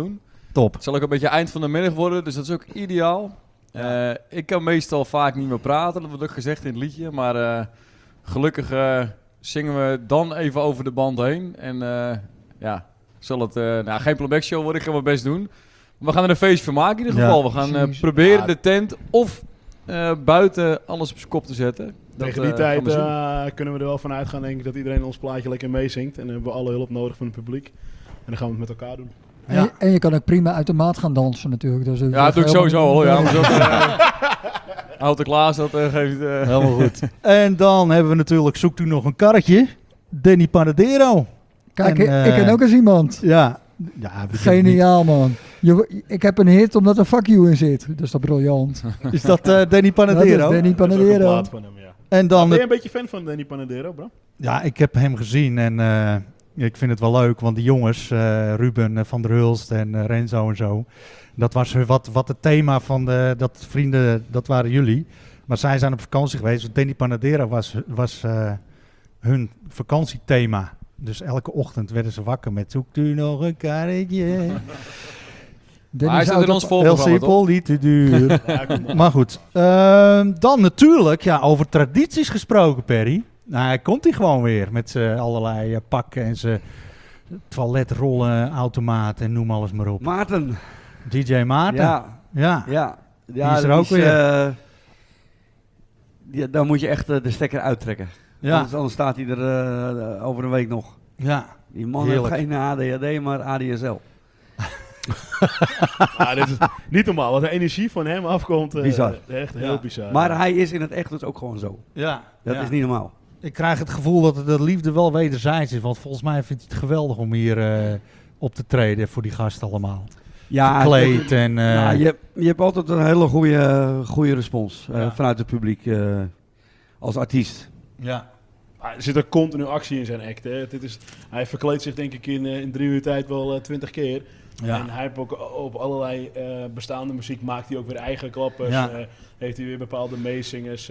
Top. Het zal ook een beetje eind van de middag worden, dus dat is ook ideaal. Ik kan meestal vaak niet meer praten, dat wordt ook gezegd in het liedje. Maar gelukkig zingen we dan even over de band heen. En zal het geen playback show worden, ik ga mijn best doen. We gaan er een feestje van maken in ieder geval. We gaan proberen de tent of buiten alles op zijn kop te zetten. Tegen die tijd kunnen we er wel van uitgaan, denk ik, dat iedereen ons plaatje lekker meezingt. En dan hebben we alle hulp nodig van het publiek. En dan gaan we het met elkaar doen. En je kan ook prima uit de maat gaan dansen natuurlijk. Dus dat doe ik sowieso al. Ja, Houten Klaas, dat geeft... Helemaal goed. En dan hebben we natuurlijk, zoekt u nog een karretje? Danny Panadero. Kijk, ik ken ook eens iemand. Ja. Geniaal, man. Ik heb een hit omdat er fuck you in zit. Dat is toch briljant. Is dat Danny Panadero? Dat is Danny Panadero. Dat is ook een plaat van hem, ja. En dan Ben je een beetje fan van Danny Panadero, bro? Ja, ik heb hem gezien en ik vind het wel leuk, want die jongens, Ruben van der Hulst en Renzo en zo, dat was wat het thema van dat vrienden, dat waren jullie. Maar zij zijn op vakantie geweest, Danny Panadero was hun vakantiethema. Dus elke ochtend werden ze wakker met zoekt u nog een karretje. Hij staat in ons Heel volgende simpel, niet te duur. Maar goed, dan natuurlijk, over tradities gesproken, Perry. Nou, hij komt hij gewoon weer met zijn allerlei pakken en zijn toiletrollen, automaat en noem alles maar op. Maarten. DJ Maarten. Ja, die is er ook weer. Dan moet je echt de stekker uittrekken. Ja. Anders staat hij er over een week nog. Ja. Die man Heerlijk. heeft geen ADHD, maar ADSL. Dit is niet normaal. Wat de energie van hem afkomt. Bizar. Echt heel bizar. Maar hij is in het echt dus ook gewoon zo. Ja. Dat is niet normaal. Ik krijg het gevoel dat de liefde wel wederzijds is. Want volgens mij vindt hij het geweldig om hier op te treden voor die gasten allemaal. Ja, verkleed en... je hebt altijd een hele goede respons vanuit het publiek als artiest. Ja. Er zit er continu actie in zijn act. Hè. Hij verkleedt zich denk ik in 3 uur tijd wel 20 keer. Ja. En hij heeft ook op allerlei bestaande muziek maakt hij ook weer eigen klappers. Ja. Heeft hij weer bepaalde meezingers.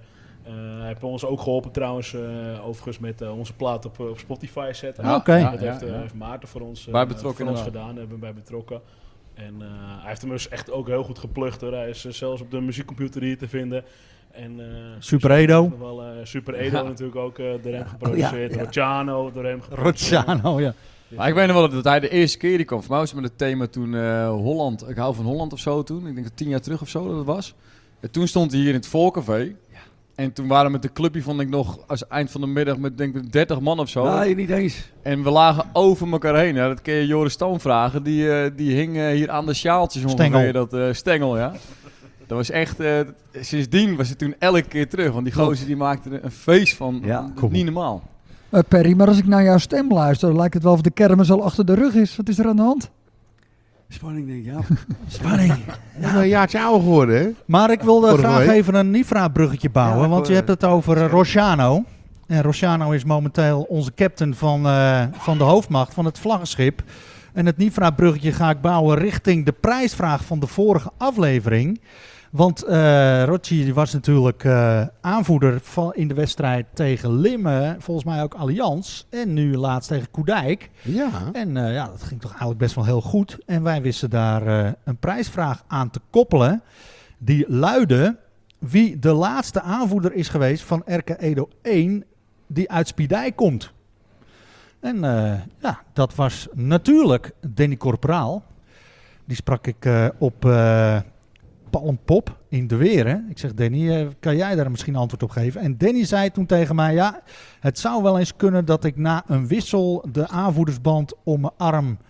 Hij heeft ons ook geholpen trouwens, overigens met onze plaat op Spotify zetten. Ja, oké. Dat heeft Maarten voor ons, gedaan, hebben we bij betrokken. En hij heeft hem dus echt ook heel goed geplukt. Hoor. Hij is zelfs op de muziekcomputer hier te vinden. En, Super Edo. Super Edo natuurlijk ook door hem geproduceerd. Rocciano door hem geproduceerd. Rocciano, ja. Maar ik weet nog wel dat hij de eerste keer die kwam. Voor mij was het met het thema toen Holland. Ik hou van Holland of zo toen. Ik denk dat 10 jaar terug of zo dat het was. En toen stond hij hier in het Voorcafé. Ja. En toen waren we met de clubje, vond ik nog, als eind van de middag met denk ik 30 man of zo. Nee, niet eens. En we lagen over elkaar heen. Ja, dat kun je Joris Stoom vragen. Die hing hier aan de sjaaltjes ongeveer. Dat stengel, ja. Dat was echt... sindsdien was het toen elke keer terug. Want die gozer die maakte er een feest van. Ja, niet normaal. Perry, maar als ik naar jouw stem luister, lijkt het wel of de kermis al achter de rug is. Wat is er aan de hand? Spanning denk ik, ja. Spanning. Ja. Een jaartje ouder geworden, hè? Maar ik wilde Vorige graag week. even een Nifra-bruggetje bouwen. Ja, want je hebt het over Rocciano. En Rocciano is momenteel onze captain van de hoofdmacht, van het vlaggenschip. En het Nifra-bruggetje ga ik bouwen richting de prijsvraag van de vorige aflevering. Want Rocci was natuurlijk aanvoerder in de wedstrijd tegen Limmen. Volgens mij ook Allianz. En nu laatst tegen Koedijk. Ja. En dat ging toch eigenlijk best wel heel goed. En wij wisten daar een prijsvraag aan te koppelen. Die luidde wie de laatste aanvoerder is geweest van RK Edo 1 die uit Spiedijk komt. En dat was natuurlijk Danny Corporaal. Die sprak ik op Palmpop in De Weer. Ik zeg, Danny, kan jij daar misschien antwoord op geven? En Danny zei toen tegen mij, ja, het zou wel eens kunnen dat ik na een wissel de aanvoerdersband om mijn arm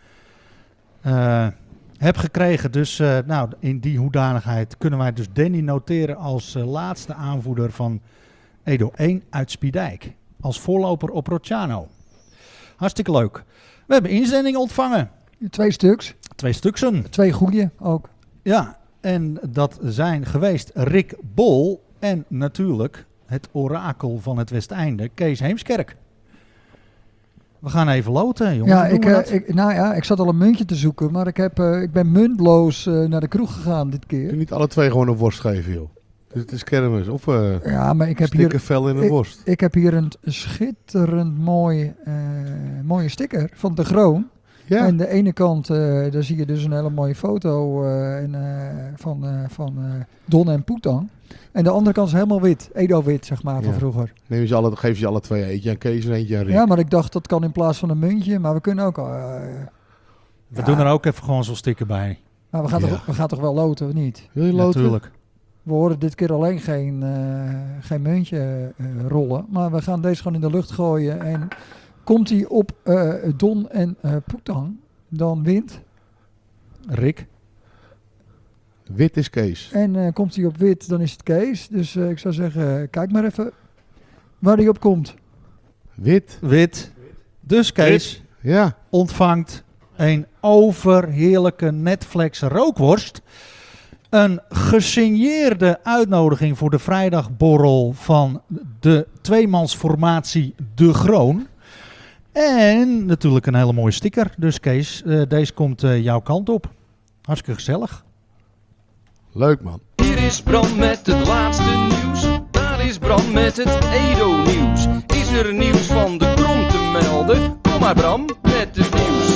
heb gekregen. Dus in die hoedanigheid kunnen wij dus Danny noteren als laatste aanvoerder van Edo 1 uit Spiedijk. Als voorloper op Rocciano. Hartstikke leuk. We hebben inzendingen ontvangen. 2 stuks. 2 stuksen. 2 goeie ook. Ja, en dat zijn geweest Rick Bol en natuurlijk het orakel van het Westeinde, Kees Heemskerk. We gaan even loten, jongens. Ja, ik zat al een muntje te zoeken, maar ik ben muntloos naar de kroeg gegaan dit keer. Kun je niet alle 2 gewoon een worst geven, joh? Het is kermis. Of ja, maar ik heb hier vel in een worst. Ik heb hier een schitterend mooie sticker van De Groon. Ja. En de ene kant, daar zie je dus een hele mooie foto van Don en Poetang. En de andere kant is helemaal wit. Edo-wit, zeg maar, van Ja. vroeger. Geef je alle 2 eentje aan Kees en eentje aan Rick. Ja, maar ik dacht dat kan in plaats van een muntje. Maar we kunnen ook... We doen er ook even gewoon zo'n sticker bij. Maar we gaan, Ja. we gaan toch wel loten, of niet? Wil je loten? Natuurlijk. We horen dit keer alleen geen muntje rollen. Maar we gaan deze gewoon in de lucht gooien. En komt hij op Don en Poetang, dan wint. Rick. Wit is Kees. En komt hij op wit, dan is het Kees. Dus ik zou zeggen, kijk maar even waar hij op komt. Wit. Dus Kees Ja. ontvangt een overheerlijke Netflix rookworst. Een gesigneerde uitnodiging voor de vrijdagborrel van de tweemansformatie De Groon. En natuurlijk een hele mooie sticker. Dus Kees, deze komt jouw kant op. Hartstikke gezellig. Leuk man. Hier is Bram met het laatste nieuws. Daar is Bram met het Edo-nieuws. Is er nieuws van de Krom te melden? Kom maar Bram met het nieuws.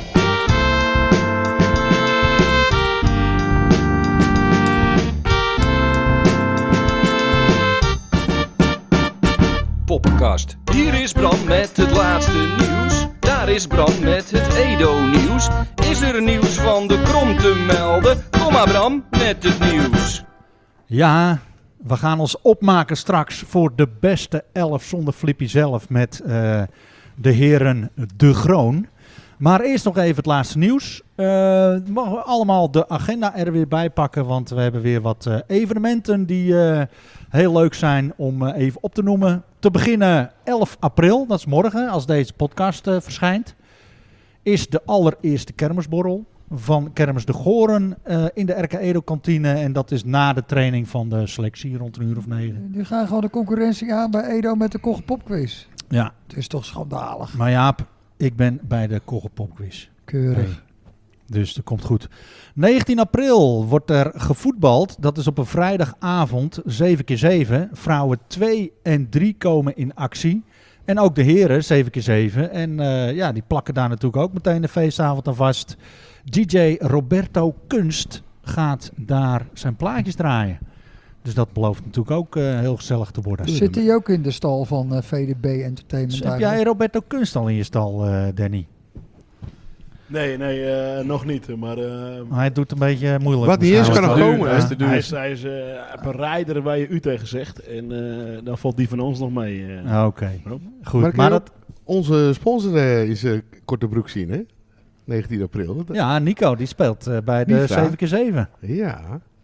Poppenkast. Hier is Bram met het laatste nieuws. Daar is Bram met het Edo-nieuws. Is er nieuws van de Krom te melden? Kom maar Bram met het nieuws. Ja, we gaan ons opmaken straks voor de beste 11 zonder Flippy zelf met de heren De Groon. Maar eerst nog even het laatste nieuws. Mogen we allemaal de agenda er weer bij pakken, want we hebben weer wat evenementen die heel leuk zijn om even op te noemen. Te beginnen 11 april, dat is morgen als deze podcast verschijnt, is de allereerste kermisborrel van Kermis de Goren in de RK Edo kantine. En dat is na de training van de selectie rond 9:00. Die gaan gewoon de concurrentie aan bij Edo met de Kogge Popquiz. Ja, Het is toch schandalig. maar Jaap, ik ben bij de Kogge Popquiz. Keurig. Hey. Dus dat komt goed. 19 april wordt er gevoetbald. Dat is op een vrijdagavond, 7x7. Vrouwen 2 en 3 komen in actie. En ook de heren, 7x7. En ja, die plakken daar natuurlijk ook meteen de feestavond aan vast. DJ Roberto Kunst gaat daar zijn plaatjes draaien. Dus dat belooft natuurlijk ook heel gezellig te worden. Zit hij ook in de stal van VDB Entertainment? Dus heb eigenlijk? jij Roberto Kunst al in je stal, Danny? Nee, nog niet. Maar Hij doet een beetje moeilijk. Wat niet is, kan nog duur, komen. dat is hè? te duur. hij is een rijder waar je u tegen zegt. En dan valt die van ons nog mee. Oké, goed. Maar, Maar dat, onze sponsor is Korte Broek zien, hè? 19 april. ja, Nico die speelt bij de Mifra. 7x7. Ja.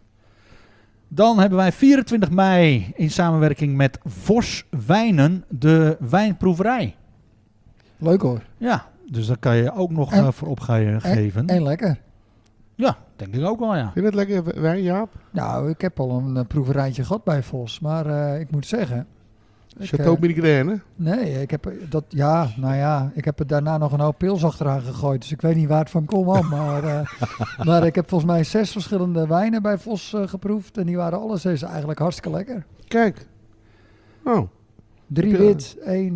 Dan hebben wij 24 mei in samenwerking met Vos Wijnen de wijnproeverij. Leuk hoor. Ja, dus daar kan je ook nog En- voor opgeven. En lekker. Ja, denk ik ook wel, ja. Vind je dat lekker wijn, Jaap? Nou, ik heb al een proeverijtje gehad bij Vos. Maar ik moet zeggen... Chateau Migraine. Nee, ik heb dat... Ja, nou ja, ik heb er daarna nog een hoop pils achteraan gegooid. Dus ik weet niet waar het van kwam. Maar ik heb volgens mij 6 verschillende wijnen bij Vos geproefd. En die waren alle 6 eigenlijk hartstikke lekker. Kijk. Oh. 3 Ja. wit,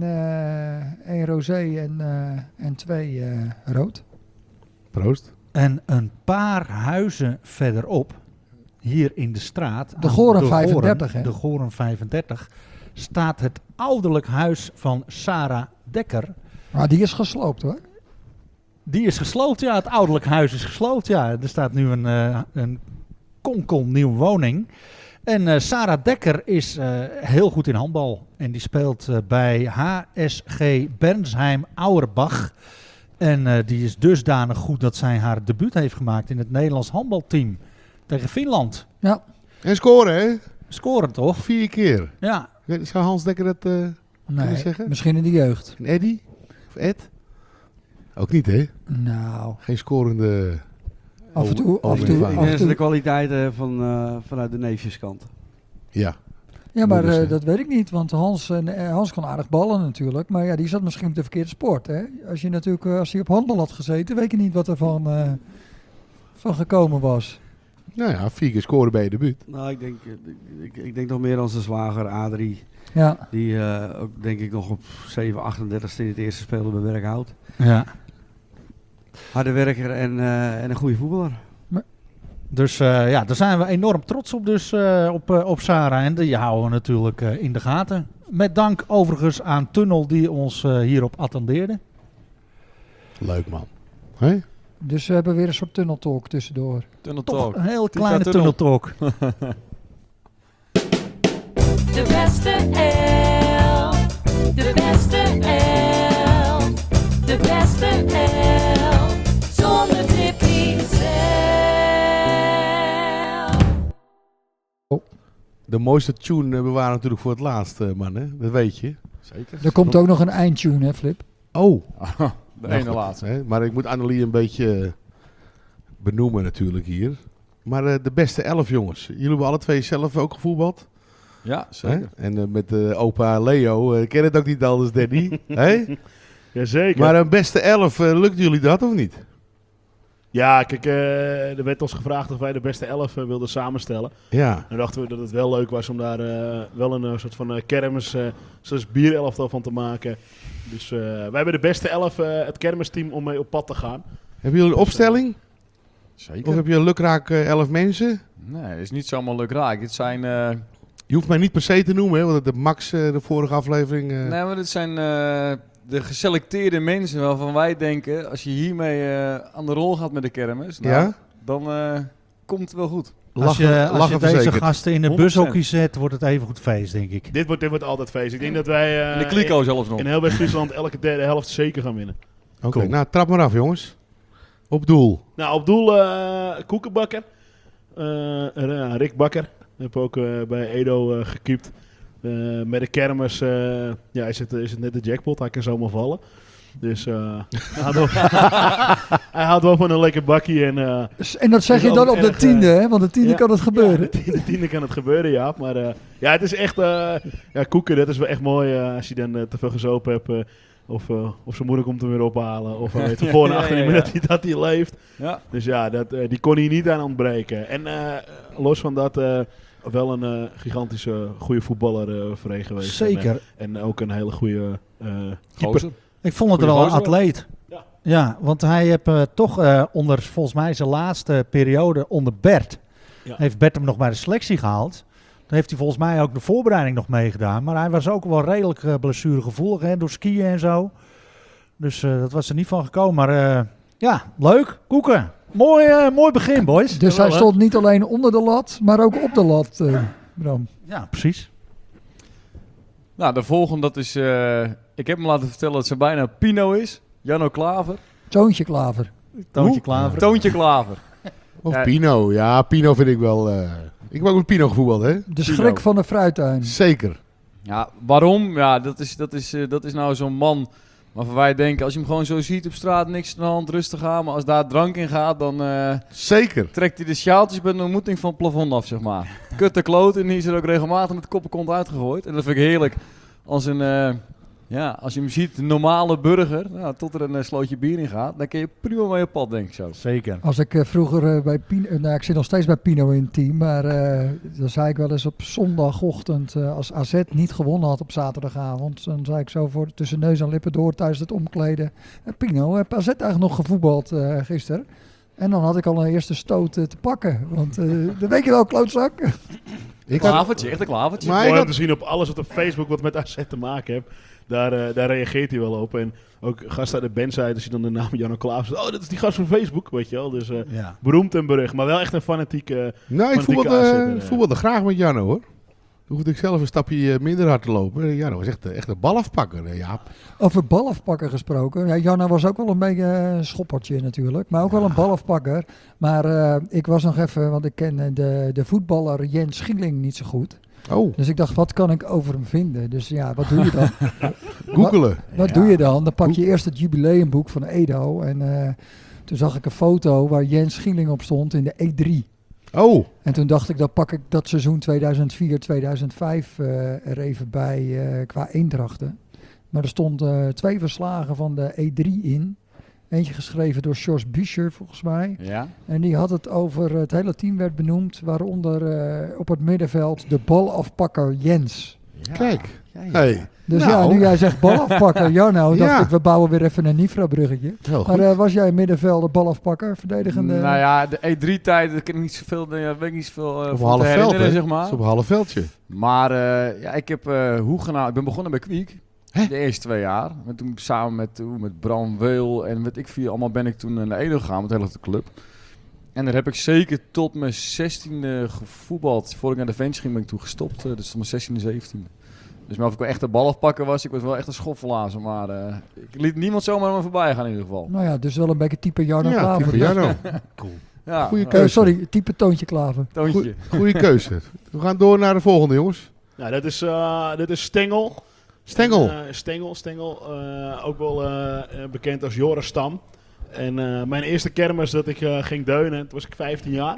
1 rosé en 2 rood. Proost. En een paar huizen verderop, hier in de straat... De aan Goren 35, hè? De Goren 35, staat het ouderlijk huis van Sarah Dekker. Maar die is gesloopt hoor. Die is gesloopt, ja. Het ouderlijk huis is gesloopt, ja. Er staat nu een nieuwe woning. En Sarah Dekker is heel goed in handbal. En die speelt bij HSG Bernsheim Auerbach. En die is dusdanig goed dat zij haar debuut heeft gemaakt in het Nederlands handbalteam tegen Finland. Ja, En scoren, hè? Scoren toch? 4 keer. Ja. Zou Hans Dekker dat kunnen nee, zeggen? misschien in de jeugd. En Eddy? Of Ed? Ook niet, hè? Nou, Geen scorende... af en toe. Over- Af en toe, over- af Dat en is de toe. kwaliteiten vanuit de neefjeskant. Ja. Ja, maar Moeders, hè? dat weet ik niet. Want Hans kan aardig ballen natuurlijk. Maar ja, die zat misschien op de verkeerde sport. Hè? Als hij op handbal had gezeten, weet je niet wat er van gekomen was. Nou ja, 4 keer scoren bij je debuut. Nou, ik denk nog meer aan zijn zwager Adrie. Ja, Die ook denk ik nog op 7-38 in het eerste spelen bij Werkhout. Ja. Harde werker en een goede voetballer. Dus daar zijn we enorm trots op, dus, op Sarah. En die houden we natuurlijk in de gaten. Met dank overigens aan Tunnel die ons hierop attendeerde. Leuk man. Hé? Dus we hebben weer een soort tunneltalk tussendoor. Tunnel Toch Talk. een heel Tika kleine Tunnel. tunneltalk. De beste elf. De beste elf. De beste elf. Zonder Tippy zelf. De mooiste tune bewaren we natuurlijk voor het laatst, man. Hè? Dat weet je. Zeker. Er komt ook nog een eindtune, hè, Flip? Oh. De Nou ene goed, laatste. hè. Maar ik moet Annelie een beetje benoemen natuurlijk hier. Maar de beste 11 jongens. Jullie hebben alle twee zelf ook gevoetbald. Ja, Hè? zeker. En met opa Leo. Ik ken het ook niet anders, Danny. Hè? Jazeker. Maar een beste 11, lukt jullie dat of niet? Ja, kijk, er werd ons gevraagd of wij de beste 11 wilden samenstellen. Ja. En dachten we dat het wel leuk was om daar wel een soort van kermis, zoals bierelftal van te maken. Dus wij hebben de beste 11, het kermisteam, om mee op pad te gaan. Hebben jullie een opstelling? Zeker. Of heb je een lukraak 11 mensen? Nee, het is niet zomaar leuk raak. Het zijn... Je hoeft mij niet per se te noemen, hè, want de Max, de vorige aflevering... Nee, maar dit zijn de geselecteerde mensen waarvan wij denken... als je hiermee aan de rol gaat met de kermis... Nou, Ja? dan komt het wel goed. Als je lachen deze verzekerd. gasten in een 100%. bushokkie zet, wordt het even goed feest, denk ik. Dit wordt altijd feest. Ik denk dat wij In de kliko zelfs nog. in heel West-Friesland elke derde helft zeker gaan winnen. Oké, Cool. nou trap maar af jongens. Op doel. Nou, op doel Koekenbakker. Rick Bakker. Heb ook bij Edo gekiept. Met de kermis is het net de jackpot. Hij kan zomaar vallen. Dus hij houdt wel van een lekker bakkie. En dat zeg is je dan op de erg, 10e, hè? Want de 10e ja, kan het gebeuren. Ja, de tiende kan het gebeuren, ja. Maar ja, het is echt... Koeken, dat is wel echt mooi als je dan te veel gezopen hebt. Of zijn moeder komt hem weer ophalen. Of hij weet van voor en achter niet meer dat hij leeft. Ja. Dus ja, die kon hier niet aan ontbreken. En los van dat, wel een gigantische goede voetballer voor een geweest. Zeker. En ook een hele goede keeper. Gozer. Ik vond het Goeie wel een gozer wel. atleet. Ja. Ja, want hij heeft toch onder volgens mij zijn laatste periode onder Bert... Ja. heeft Bert hem nog bij de selectie gehaald. Dan heeft hij volgens mij ook de voorbereiding nog meegedaan. Maar hij was ook wel redelijk blessuregevoelig, hè, door skiën en zo. Dus dat was er niet van gekomen. Maar ja, leuk. Koeken. Mooi begin, boys. Dus hij Jawel, hè? stond niet alleen onder de lat, maar ook op de lat, Bram. Ja, precies. Nou, de volgende, dat is... ik heb me laten vertellen dat ze bijna Pino is. Janno Klaver. Toontje Klaver. Toontje Klaver. Toontje Klaver. Of Ja. Pino. Ja, Pino vind ik wel... Ik heb ook met Pino gevoetbald, hè? De schrik van de fruittuin. Zeker. Ja, waarom? Ja, dat is nou zo'n man waarvan wij denken... als je hem gewoon zo ziet op straat, niks aan de hand, rustig aan. Maar als daar drank in gaat, dan Zeker. trekt hij de sjaaltjes bij de ontmoeting van het plafond af, zeg maar. Kutte kloot en die is er ook regelmatig met koppenkont uitgegooid. En dat vind ik heerlijk. Als als je hem ziet, een normale burger, nou, tot er een slootje bier in gaat... dan kun je prima mee op pad, denk ik zo. Zeker. Als ik vroeger bij Pino... Nou, ik zit nog steeds bij Pino in het team. Maar dan zei ik wel eens op zondagochtend... als AZ niet gewonnen had op zaterdagavond... dan zei ik zo voor tussen neus en lippen door tijdens het omkleden... Pino, heb AZ eigenlijk nog gevoetbald gisteren? En dan had ik al een eerste stoot te pakken. Want dan weet je wel, klootzak. Ik had, Klavertje, echt een klavertje. Maar Mooi ik om had- te zien op alles wat op Facebook wat met AZ te maken heeft. Daar reageert hij wel op. En ook gasten uit de band zeiden, als je dan de naam Janno Klaver zegt... Oh, dat is die gast van Facebook, weet je wel. Dus Ja. beroemd en berucht. Maar wel echt een fanatieke... nou, ik Fanatieke voetbalde, AZ, voetbalde graag met Janno, hoor. Dan hoefde ik zelf een stapje minder hard te lopen. Janno was echt een balafpakker, Jaap. Over balafpakker gesproken. Ja, Janne was ook wel een beetje een schoppertje natuurlijk. Maar ook wel een balafpakker. Maar ik was nog even... Want ik ken de voetballer Jens Schieling niet zo goed. Oh, Dus ik dacht, wat kan ik over hem vinden? Dus ja, wat doe je dan? googelen. Wat doe je dan? Dan pak je eerst het jubileumboek van Edo. En toen zag ik een foto waar Jens Schieling op stond in de E3. Oh, En toen dacht ik, dan pak ik dat seizoen 2004-2005 er even bij qua eendrachten. Maar er stonden 2 verslagen van de E3 in. Eentje geschreven door Sjors Büscher, volgens mij. Ja? En die had het over, het hele team werd benoemd, waaronder op het middenveld de balafpakker Jens. Kijk. Ja. Hey. Dus Nou. ja, nu jij zegt balafpakker, Jarno, dacht Ja. ik, we bouwen weer even een Nifra-bruggetje. Heel goed. Maar was jij middenvelder, balafpakker, verdedigende? Nou ja, de E3-tijd, daar kan ik niet zoveel, weet ik niet zoveel Op een van half te veld, herinneren, hè? zeg Dat maar. is op een half veldje. Maar ja, ik heb ik ben begonnen bij Kwiek. De eerste 2 jaar. En toen samen met Bram Weel en weet ik veel, allemaal ben ik toen naar Edo gegaan met de hele club. En daar heb ik zeker tot mijn 16e gevoetbald. Voor ik naar de Ventje ging ben ik toen gestopt. Dus tot mijn 16e, 17e. Dus maar of ik wel echt een balafpakker was, ik was wel echt een schoffelazer. Maar ik liet niemand zomaar aan me voorbij gaan in ieder geval. Nou ja, dus wel een beetje type Jarno Ja, Klaver. type Jarno. Ja, Goeie ja, keuze. Sorry, type Toontje Klaver. Toontje. Goeie keuze. We gaan door naar de volgende, jongens. Nou, dit is Stengel. Stengel. En, Stengel. Ook wel bekend als Joris Stam. En mijn eerste kermis dat ik ging deunen, toen was ik 15 jaar.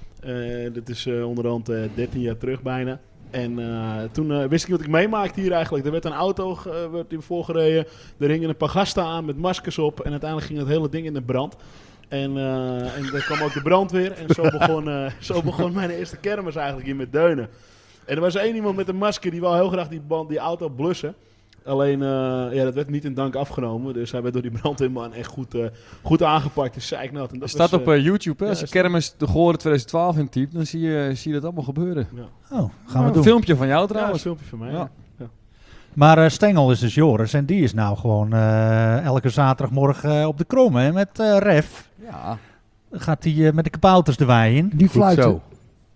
Dit is onderhand 13 jaar terug bijna. En toen wist ik niet wat ik meemaakte hier eigenlijk. Er werd een auto werd hier voorgereden. Er hingen een paar gasten aan met maskers op. En uiteindelijk ging het hele ding in de brand. En daar kwam ook de brandweer. En zo begon mijn eerste kermis eigenlijk hier met deunen. En er was één iemand met een masker die wou heel graag die auto blussen. Alleen, dat werd niet in dank afgenomen. Dus hij werd door die brandweerman echt goed aangepakt. Dus zeiknat. En dat staat was, op YouTube, hè? Als ja, je kermis de Goren 2012 intypt, dan zie je dat allemaal gebeuren. ja. Oh, gaan we Een doen. filmpje van jou Ja, een trouwens. filmpje van mij. Ja. Ja. Maar Stengel is dus Joris en die is nou gewoon elke zaterdagmorgen op de krom, hè, met Ref. Ja. Dan gaat hij met de kabouters de wei in. Die Goed fluiten. zo.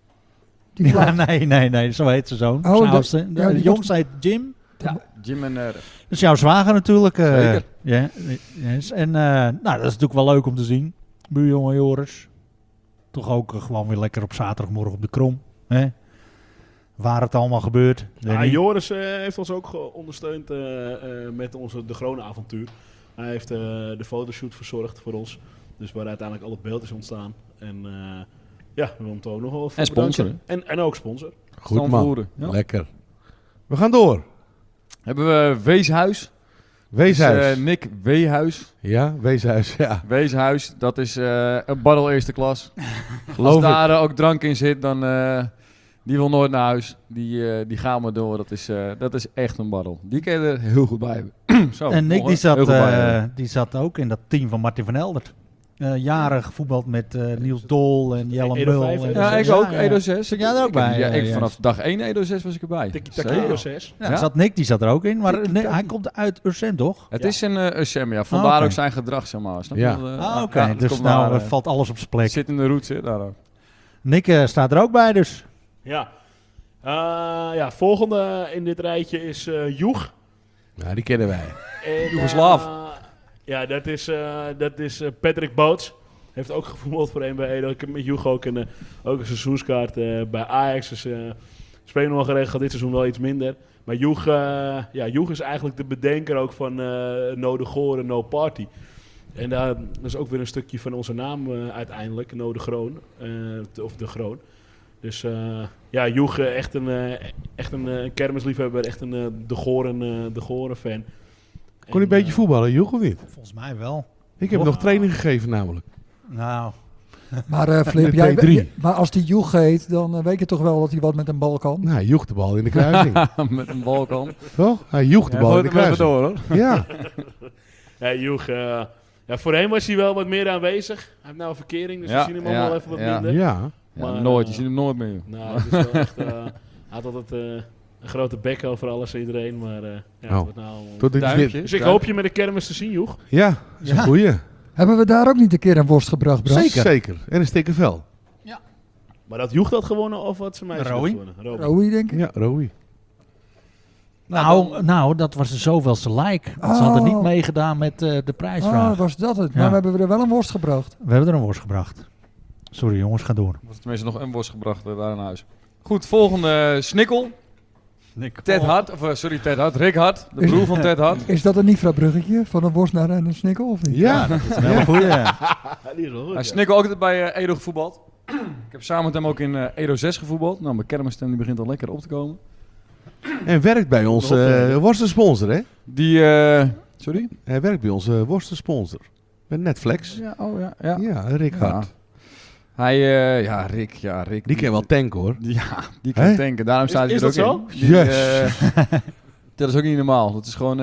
Die Ja, fluiten. nee, zo heet ze zoon. Oh, Zijn dat- oudste. ja, De die jongste heet Jim. Jim en Dat is jouw zwager natuurlijk. Zeker. Ja, yes. En nou, dat is natuurlijk wel leuk om te zien. Buurjongen Joris. Toch ook gewoon weer lekker op zaterdagmorgen op de krom. Hè? Waar het allemaal gebeurt. Ja, Joris heeft ons ook ondersteund met de Groene avontuur. Hij heeft de fotoshoot verzorgd voor ons. Dus waar uiteindelijk al het beeld is ontstaan. En we willen hem ook nog wel voor En sponsoren. bedanken. En ook sponsor. Goed man. Voeren. Ja. Lekker. We gaan door. Hebben we Weeshuis. Weeshuis. Dus, Nick Weeshuis. Ja, Weeshuis. Ja. Weeshuis, dat is een barrel eerste klas. Geloof Als ik. daar ook drank in zit, dan die wil nooit naar huis. Die gaan maar door. Dat is echt een barrel. Die kan je er heel goed bij hebben. Zo, En Nick mooi, die zat, heel goed bij hebben. die zat ook in dat team van Martin van Eldert. Jaren gevoetbald met Niels Dol en Jelle Edo Mul. 5, en- Ja, ik ook. Edo 6. Zat jij er ook bij? Ja, Ja, vanaf dag 1 Edo 6 was ik erbij. Tiki-taki Zeker. Edo 6. Ja, Ja. Zat Nick, die zat er ook in. Maar Tiki-taki. hij komt uit Ursem, toch? Het Ja. is een USM, ja. Vandaar oké. ook zijn gedrag, zeg maar. Snap je? Ja. Dat, Oké, dat dus komt nou maar, valt alles op zijn plek. zit in de roots, zit daar ook. Nick staat er ook bij dus. Ja. Volgende in dit rijtje is Joeg. Ja, die kennen wij. En, Joegoslaaf. Dat is Patrick Boots. Heeft ook gevoetbald voor 1 bij Edo. Ik heb met Joeg ook een seizoenskaart bij Ajax. Dus spelen we nog geregeld dit seizoen wel iets minder. Maar Joeg is eigenlijk de bedenker ook van No de Goren, No Party. En dat is ook weer een stukje van onze naam uiteindelijk. No de Groon. Of de Groon. Dus Joeg echt een kermisliefhebber. Echt een de Goren fan. Kon je een beetje voetballen, Joeg, of niet? Volgens mij wel. Ik heb nog training gegeven namelijk. Nou, Maar Flip, Met P3. maar als die Joeg heet, dan weet je toch wel dat hij wat met een bal kan? Nou, hij joeg de bal in de kruising. Met een balkan. Toch? Hij joeg de bal in de Gooi hem even kruising. door, hoor. Ja. Ja, Joeg. Voorheen was hij wel wat meer aanwezig. Hij heeft nou een verkering, dus we zien hem allemaal even wat minder. Ja. Ja, Maar, nooit. Je ziet hem nooit meer. Nou, het is wel echt, hij had altijd een grote bek over alles en iedereen. Maar Oh. wat nou, Tot dit Duimpje. dus ik hoop je met de kermis te zien, Joeg. Ja, dat is een Ja. goeie. Hebben we daar ook niet een keer een worst gebracht, Bram? Zeker. En een stikkenvel. Maar had Joeg dat gewonnen of had ze mij Rowie? gewonnen? Rowie. Rowie, denk ik. Ja, Rowie. nou, dat was de zoveelste like. Want Ze hadden Oh. niet meegedaan met de prijsvraag. Was dat het? Ja. Maar we hebben er wel een worst gebracht. We hebben er een worst gebracht. Sorry jongens, ga door. Er was tenminste nog een worst gebracht daar in huis. Goed, volgende Snikkel. Ted Hart. Ted Hart. Rick Hart. De broer van Ted Hart. Is dat een Nifra-bruggetje? Van een worst naar een snikkel, of niet? Ja. Heel goed, ja. Ja, die is wel goed. Hij ja. Snikkel ook altijd bij Edo gevoetbald. Ik heb samen met hem ook in Edo 6 gevoetbald. Nou, mijn kermisstem die begint al lekker op te komen. En werkt bij ons worstensponsor, hè? Die, sorry? Hij werkt bij ons worstensponsor. Met Netflix. Ja, oh ja. Ja. Ja, Rick Ja. Hart. Rick. Die kan wel tanken, hoor. Ja, die kan Hè? tanken. Daarom staat hij is er ook dat zo? in. Dat is ook niet normaal. Dat is gewoon...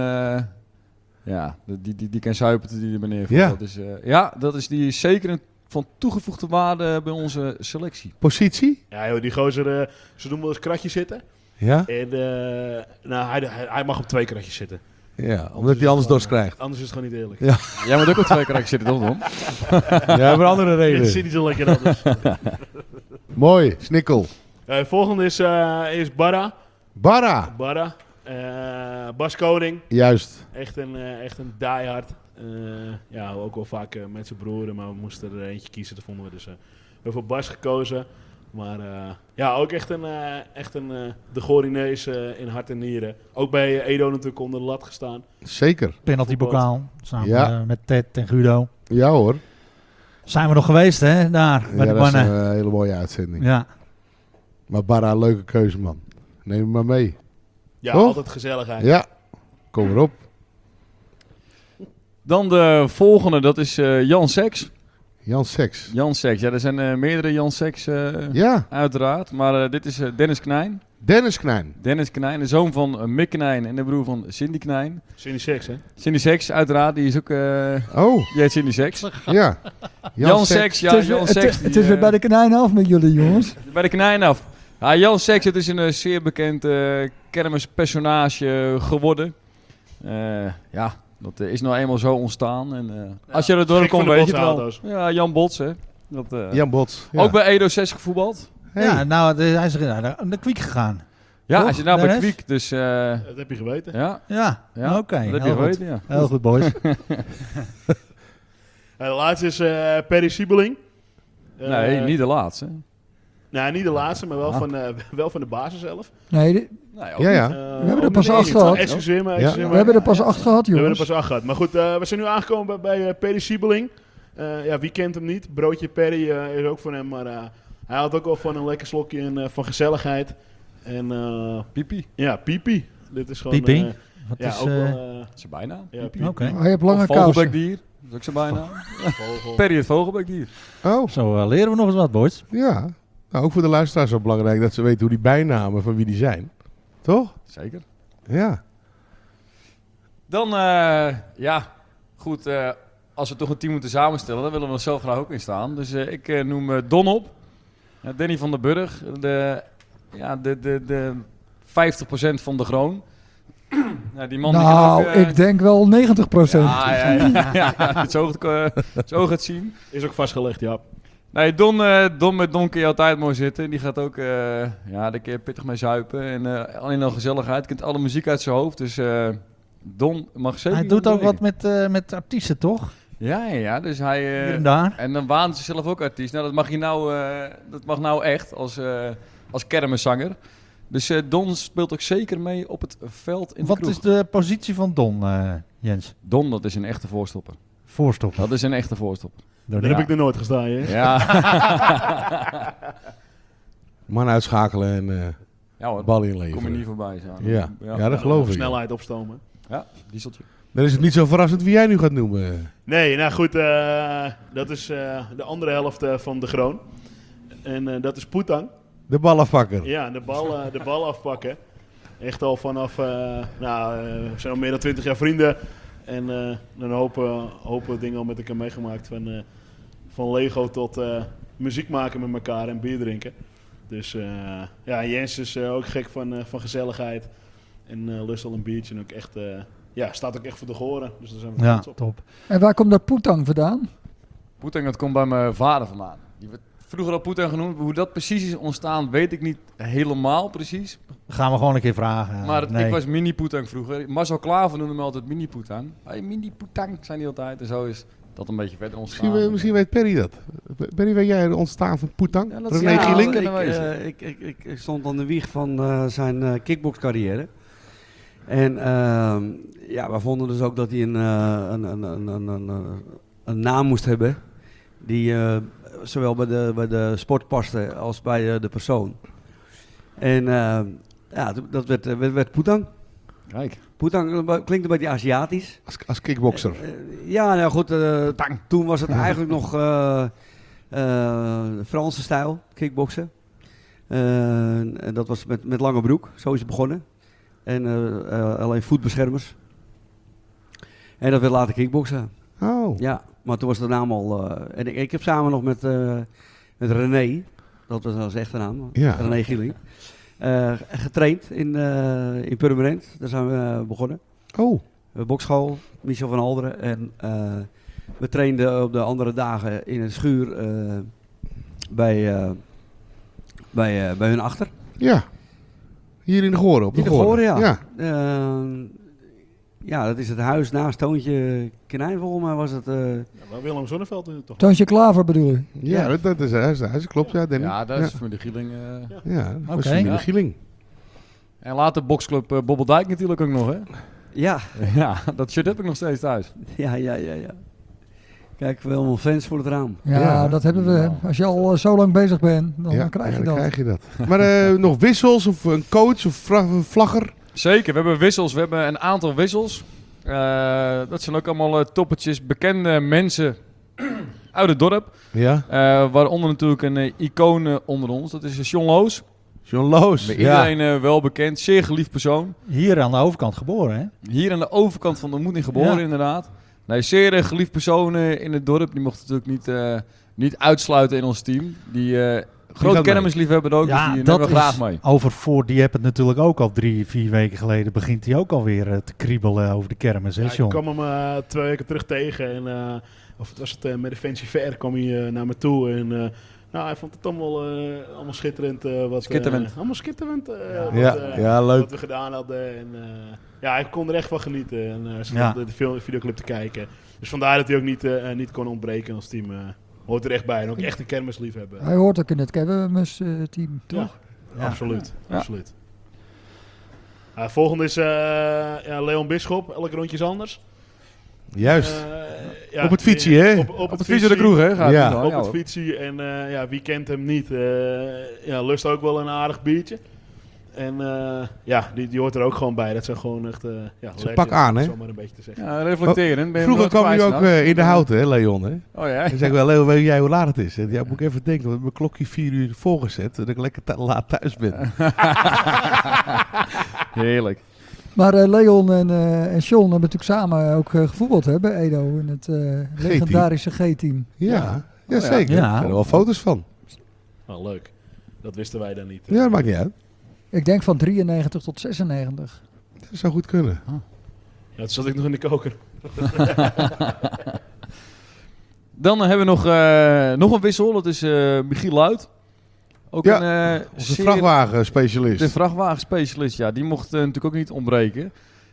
die kan zuipen tot die er beneden valt. Ja. Dat is, die is zeker van toegevoegde waarde bij onze selectie. Positie? Ja, joh, die gozer, ze doen wel eens kratje zitten. Ja? En hij mag op 2 kratjes zitten. Ja, omdat hij anders dorst krijgt. Anders is het gewoon niet eerlijk. Ja. Jij moet ook op 2 krakjes zitten, toch, Don? Ja, voor andere Dit reden. zit niet zo lekker anders. Mooi, Snikkel. Volgende is Barra. Barra. Bas Koning. Juist. Echt een diehard. Ook wel vaak met zijn broer, maar we moesten er eentje kiezen. Dat vonden we dus. We hebben voor Bas gekozen. Maar ook echt een de Gorinees in hart en nieren. Ook bij Edo natuurlijk onder de lat gestaan. Zeker. Penaltybokaal. Samen Ja. met Ted en Guido. Ja hoor. Zijn we nog geweest, hè? Daar, bij de dat is mannen. een hele mooie uitzending. Ja. Maar Barra, leuke keuze, man. Neem hem maar mee. Ja, Toch? altijd gezelligheid. Ja, kom erop. Dan de volgende, dat is Jan Seks. Jan Seks. Jan Seks, ja, er zijn meerdere Jan Seks Ja, uiteraard. Maar dit is Dennis Knijn. Dennis Knijn. Dennis Knijn, de zoon van Mick Knijn en de broer van Cindy Knijn. Cindy Seks, hè? Cindy Seks, uiteraard, die is ook... Oh, Die heet Cindy Seks. ja. Jan Seks, ja, Jan Seks. Het is weer bij de konijn af met jullie, jongens. Bij de Knijn af. Ja, Jan Seks, het is een zeer bekend kermispersonage geworden. Dat is nou eenmaal zo ontstaan. En, als je er door gek komt, van de weet je het wel. botsauto's. Ja, Jan Bots, hè. Dat, Jan Bots. Ja. Ook bij Edo 6 gevoetbald. Hey. Ja, nou, hij is naar de Kwiek gegaan. Ja, Toch, als je nou bij Dennis? Kwiek, dus... Dat heb je geweten. ja, Ja, oké. dat heb je heel goed. geweten, ja. Heel goed, boys. De laatste is Perry Siebeling. Nee, niet de laatste. Nou, niet de laatste, maar wel, Ah. wel van de basis zelf. Nee, Nee, ook Ja, ja. niet. We hebben er pas 8 gehad. Excuseer me. Ja. we hebben er pas 8 gehad, We hebben er jongens. pas 8 gehad. Maar goed, we zijn nu aangekomen bij Perry Siebeling. Wie kent hem niet? Broodje Perry is ook van hem. Maar hij had ook wel van een lekker slokje en van gezelligheid. En Pipi, ja, Pipi. Dit is gewoon... Pipi? Wat ja, is, ook wel... dat is zijn bijnaam. ja, Pipi. Pipi. Oké. Oh, je hebt lange Of kousen. vogelbekdier, dat is ook zijn bijnaam. Vogel. Perry het vogelbekdier. Oh, Zo leren we nog eens wat, boys. ja. Nou, ook voor de luisteraars zo belangrijk dat ze weten hoe die bijnamen van wie die zijn. Toch? Zeker. Ja. Dan, goed, als we toch een team moeten samenstellen, dan willen we er zelf graag ook in staan. Dus ik noem Don op. Danny van der Burg, de 50% van de Groen. Die man Nou, die kan ook, ik denk wel 90%. ja, zo gaat zien. Is ook vastgelegd, ja. Nee, Don met Don kun je altijd mooi zitten. Die gaat ook, daar kun je pittig mee zuipen. En alleen al gezelligheid. Kent alle muziek uit zijn hoofd. Dus Don mag zeker... Hij doet ook wat met artiesten, toch? Ja, dus hij... Hier en daar. en dan waant ze zelf ook artiest. Nou, dat mag nou echt als kermiszanger. Dus Don speelt ook zeker mee op het veld in de Wat kroeg. is de positie van Don, Jens? Don, dat is een echte voorstopper. Voorstopper. Dat is een echte voorstopper. Daar heb ik er nooit gestaan, hè. Ja, Man uitschakelen en ja hoor, bal kom je niet inleveren. voorbij. Zo. Ja, dat geloof ik. Snelheid opstomen. Ja, dieseltje. Dan is het niet zo verrassend wie jij nu gaat noemen. Nee, nou goed, dat is de andere helft van de Groen. En dat is Poetang. De balafpakker. Ja, de bal afpakken. Echt al vanaf, we zijn al meer dan 20 jaar vrienden. En dan hopen dingen al met elkaar meegemaakt. Van Lego tot muziek maken met elkaar en bier drinken. Dus Jens is ook gek van gezelligheid. En lust al een biertje en ook echt... staat ook echt voor de gehoren. Dus daar zijn we Ja, trots op. top. En waar komt dat Poetang vandaan? Poetang, dat komt bij mijn vader vandaan. Die werd vroeger al Poetang genoemd. Hoe dat precies is ontstaan, weet ik niet helemaal precies. Gaan we gewoon een keer vragen. Maar Nee. ik was mini-Poetang vroeger. Marcel Klaver noemde me altijd mini-Poetang. Hey, mini-Poetang, zei hij altijd. En zo is dat een beetje verder ontstaan. Misschien weet Perry dat. Perry, weet jij het ontstaan van Poetang? Ja, dat is- René ja, Gieling? dat- kunnen wezen. Ik stond aan de wieg van zijn kickboxcarrière. En we vonden dus ook dat hij een naam moest hebben die zowel bij de sport paste als bij de persoon. En dat werd Poetang. Kijk. Poetang klinkt een beetje Aziatisch. Als kickbokser. Ja, nou goed, toen was het eigenlijk nog Franse stijl, kickboksen. En dat was met lange broek, zo is het begonnen. En alleen voetbeschermers. En dat werd later kickboksen. Oh. Ja, maar toen was de naam al... en ik heb samen nog met René, dat was zijn echte naam, Ja. René Gieling, getraind in Purmerend. Daar zijn we begonnen. Oh. Bokschool, Michel van Alderen. En we trainden op de andere dagen in een schuur bij hun achter. Ja. Hier in de Goren, op de In de Goren. Goren, ja. Ja. Ja, dat is het huis naast Toontje Knijn, volgens mij was het. Wel Willem Zonneveld toch? Toontje Klaver bedoel je? Ja, dat is huis, klopt, ja, Danny. Ja, dat is voor de Gieling. Ja, dat was Oké. familie Ja. Gieling. En later boksclub Bobbeldijk natuurlijk ook nog, hè? Ja, Ja, dat shirt heb ik nog steeds thuis. ja. Kijk, wel mijn fans voor het raam. Ja, Ja. dat hebben we. Als je al zo lang bezig bent, dan krijg je dan dat. krijg je dat. Maar nog wissels of een coach of een vlagger? Zeker, we hebben wissels. We hebben een aantal wissels. Dat zijn ook allemaal toppetjes, bekende mensen uit het dorp. Ja. Waaronder natuurlijk een icoon onder ons. Dat is John Loos. John Loos. Bij iedereen wel bekend. Zeer geliefd persoon. Hier aan de overkant geboren, hè? Hier aan de overkant van de Ontmoeting geboren, Ja. inderdaad. Nee, zeer geliefd persoon in het dorp. Die mocht natuurlijk niet uitsluiten in ons team. Die grote mee. kermisliefhebber ook, dus die nemen we graag mee. Die hebben het natuurlijk ook al 3-4 weken geleden. Begint hij ook alweer te kriebelen over de kermis, hè, Ja, ik John? kwam hem 2 weken terug tegen. En, of het was het met de Fancy Fair kwam hij naar me toe. En nou, hij vond het allemaal schitterend. Schitterend. Allemaal schitterend. Ja, leuk. Wat we gedaan hadden. En, ja, hij kon er echt van genieten. En hij zat Ja. de videoclip te kijken. Dus vandaar dat hij ook niet kon ontbreken als team. Hoort er echt bij. En ook echt een kermisliefhebber. Hij hoort ook in het kermis-team, toch? Ja, absoluut. Ja. Absoluut. Volgende is Leon Bisschop. Elk rondje is anders. Juist. Ja, Op het fietsje, hè? Op Op de fiets door de kroeg, hè? Gaat Ja. hij dan, Op het hoor. fietsje. En ja, wie kent hem niet? Lust ook wel een aardig biertje. En ja, die hoort er ook gewoon bij. Dat zijn gewoon echt legends, pak aan, hè? om het zo maar een beetje te zeggen. Ja, reflecteren. Ben je Vroeger hem kwam nooit hij ook kwijt, nou? in de houten, hè, Leon, hè? Oh ja. Dan zeg ik wel, Leo, weet jij hoe laat het is? Ja, moet ik even denken, want mijn klokje 4 uur voorgezet, dat ik lekker laat thuis ben. Heerlijk. Maar Leon en John hebben natuurlijk samen ook gevoetbald hè, bij Edo in het legendarische G-team. Ja, ja, ja. zeker. Ja. Er zijn er wel foto's van. Oh, leuk. Dat wisten wij dan niet. Ja, dat maakt niet uit. Ik denk van 93 tot 96. Dat zou goed kunnen. Ja, toen zat ik nog in de koker. Dan hebben we nog een wissel. Dat is Michiel Luit. Ook Ja, een Onze zeer- vrachtwagenspecialist. De vrachtwagenspecialist, ja, die mocht natuurlijk ook niet ontbreken.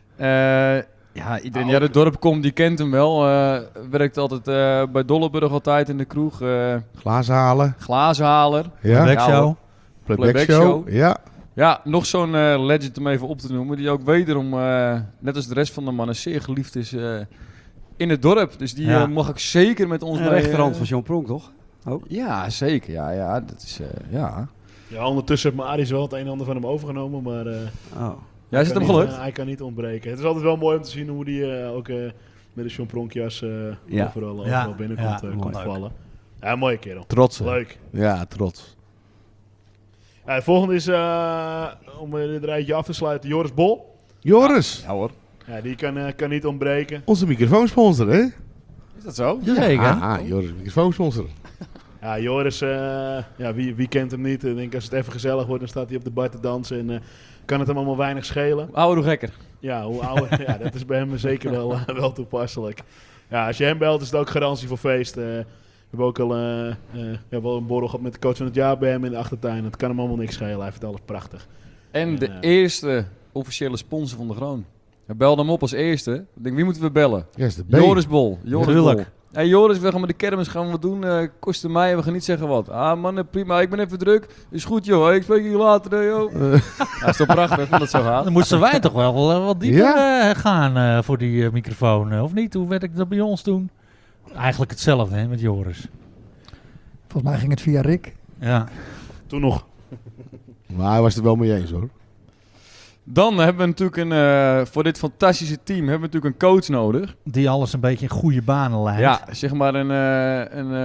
Ja, iedereen die uit het dorp komt, die kent hem wel. Werkt altijd bij Dolleburg altijd in de kroeg. Glazen halen. Glazenhaler. Ja. Backshow. Ja, hoor. Playback Playback show. show. Ja. Ja, nog zo'n legend om even op te noemen. Die ook wederom, net als de rest van de mannen, zeer geliefd is in het dorp. Dus die Ja. mag ik zeker met ons De mee, rechterhand van John Pronk, toch? Ja, zeker. Ja, dat is... ja. Ja, ondertussen heeft Maris wel het een en ander van hem overgenomen, maar Oh. Jij is het hem kan gelukt? niet, hij kan niet ontbreken. Het is altijd wel mooi om te zien hoe die ook met de John Pronkjas Ja. overal binnenkomt Ja, komt leuk. vallen. Ja, een mooie kerel. Trots. hè? Leuk. Ja, trots. Ja, het volgende is, om dit rijtje af te sluiten, Joris Bol. Joris, Ja hoor. Ja, die kan niet ontbreken. onze microfoonsponsor, hè? Is dat zo? Jazeker. Joris, microfoonsponsor. Ja, Joris, ja, wie kent hem niet? Ik denk als het even gezellig wordt, dan staat hij op de bar te dansen en kan het hem allemaal weinig schelen. Oude gekker. Ja, hoe ouder, ja, dat is bij hem zeker wel toepasselijk. Ja, als je hem belt is het ook garantie voor feest. We hebben ook al wel een borrel gehad met de coach van het jaar bij hem in de achtertuin. Het kan hem allemaal niks schelen, hij vindt alles prachtig. En de En, eerste officiële sponsor van de Groen. We belden hem op als eerste. Ik denk, wie moeten we bellen? Ja, is de B. Joris Bol. Joris Bol. Tuurlijk. Hey Joris, we gaan met de kermis gaan we wat doen. Kosten mij, we gaan niet zeggen wat. Ah man, prima, ik ben even druk. Is goed joh, ik spreek je later joh. Ja, is toch prachtig dat het zo gaat. Dan moesten wij toch wel wat dieper gaan voor die microfoon, of niet? Hoe werkte dat bij ons toen? Eigenlijk hetzelfde, hè, met Joris. Volgens mij ging het via Rick. Ja. Toen nog. Maar hij was het er wel mee eens, hoor. Dan hebben we natuurlijk voor dit fantastische team hebben we natuurlijk een coach nodig. Die alles een beetje in goede banen leidt. Ja, zeg maar een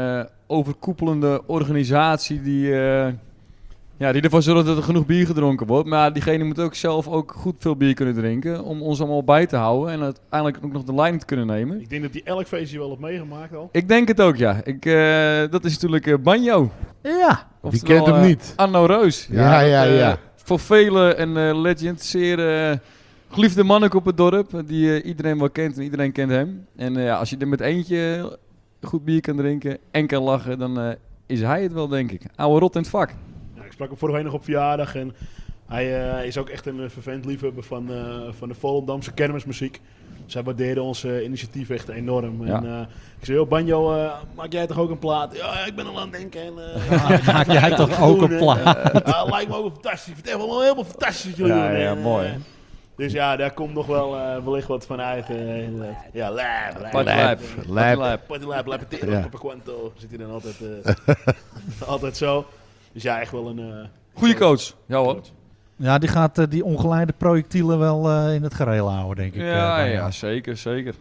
overkoepelende organisatie die ervoor zorgt dat er genoeg bier gedronken wordt. Maar diegene moet ook zelf ook goed veel bier kunnen drinken om ons allemaal bij te houden en uiteindelijk ook nog de leiding te kunnen nemen. Ik denk dat hij elk feestje wel heeft meegemaakt al. Ik denk het ook, ja. Dat is natuurlijk Banjo. Ja. Wie kent hem niet? Arno Reus. Ja. Voor velen een legend. Zeer geliefde man ook op het dorp. Die iedereen wel kent en iedereen kent hem. En als je er met eentje goed bier kan drinken en kan lachen, dan is hij het wel, denk ik. Oude rot in het vak. Ja, ik sprak hem vorige week nog op verjaardag en hij is ook echt een vervent liefhebber van de Volendamse kermismuziek. Dus hij waardeerde ons initiatief echt enorm. Ja. En ik zei, Banjo, maak jij toch ook een plaat? Ja, ik ben al aan het denken. En, Maak jij toch ook een plaat? lijkt me ook wel fantastisch. Vertel wel helemaal fantastisch wat jullie doen. Ja, En, mooi. Dus ja, daar komt nog wel wellicht wat van uit. Ja, Party Lab, Lapetero, Ja. Papa Quanto. Zit hij dan altijd, altijd zo. Dus ja, echt wel een... Goeie coach. Ja hoor. Ja, die gaat die ongeleide projectielen wel in het gereel houden, denk ik. Ja, zeker.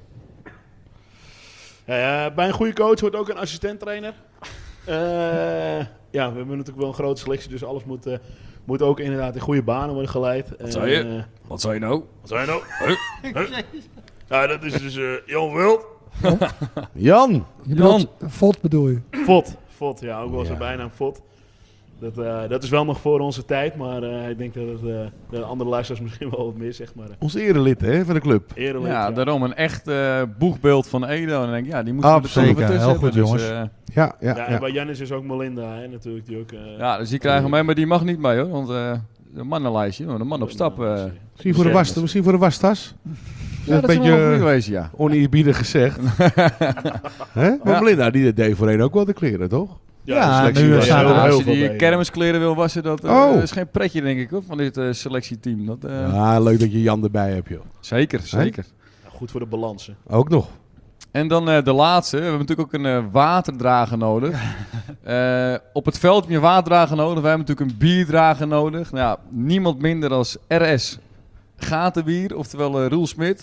Bij een goede coach hoort ook een assistent-trainer. Ja, we hebben natuurlijk wel een grote selectie, dus alles moet ook inderdaad in goede banen worden geleid. Wat zei je? Wat zei je nou? Ja, dat is dus Jan Wild. Jan! Vod bedoel je? Vod, ja, ook wel zijn bijnaam Vod. Dat is wel nog voor onze tijd, maar ik denk dat het de andere luisteraars misschien wel wat meer zegt. Maar Ons erelid hè, van de club. eerlijk. Ja, daarom een echt boegbeeld van Edo. En dan denk ik, die moeten we er Absoluut. toch even tussen Heel goed, hebben. jongens. Ja. En bij Jannis is ook Melinda, hè, natuurlijk. Die ook, Dus die krijgen mee, maar die mag niet mee hoor. Want de mannenlijstje, de man op stap. Misschien voor de wastas. Ja, een dat is wel een goeie beetje geweest, ja. oneerbiedig gezegd. Hè? Maar Melinda, die deed voorheen ook wel de kleren, toch? Ja, selectie nu was staat heel er als heel je veel die bij. kermiskleren wil wassen, dat is geen pretje denk ik hoor, van dit selectieteam. Dat, Ja, leuk dat je Jan erbij hebt, joh. Zeker. Ja, goed voor de balans. Hè. Ook nog. En dan de laatste. We hebben natuurlijk ook een waterdrager nodig. Op het veld heb je een waterdrager nodig. Wij hebben natuurlijk een bierdrager nodig. Nou, ja, niemand minder dan RS Gatenbier, oftewel Roel Smit.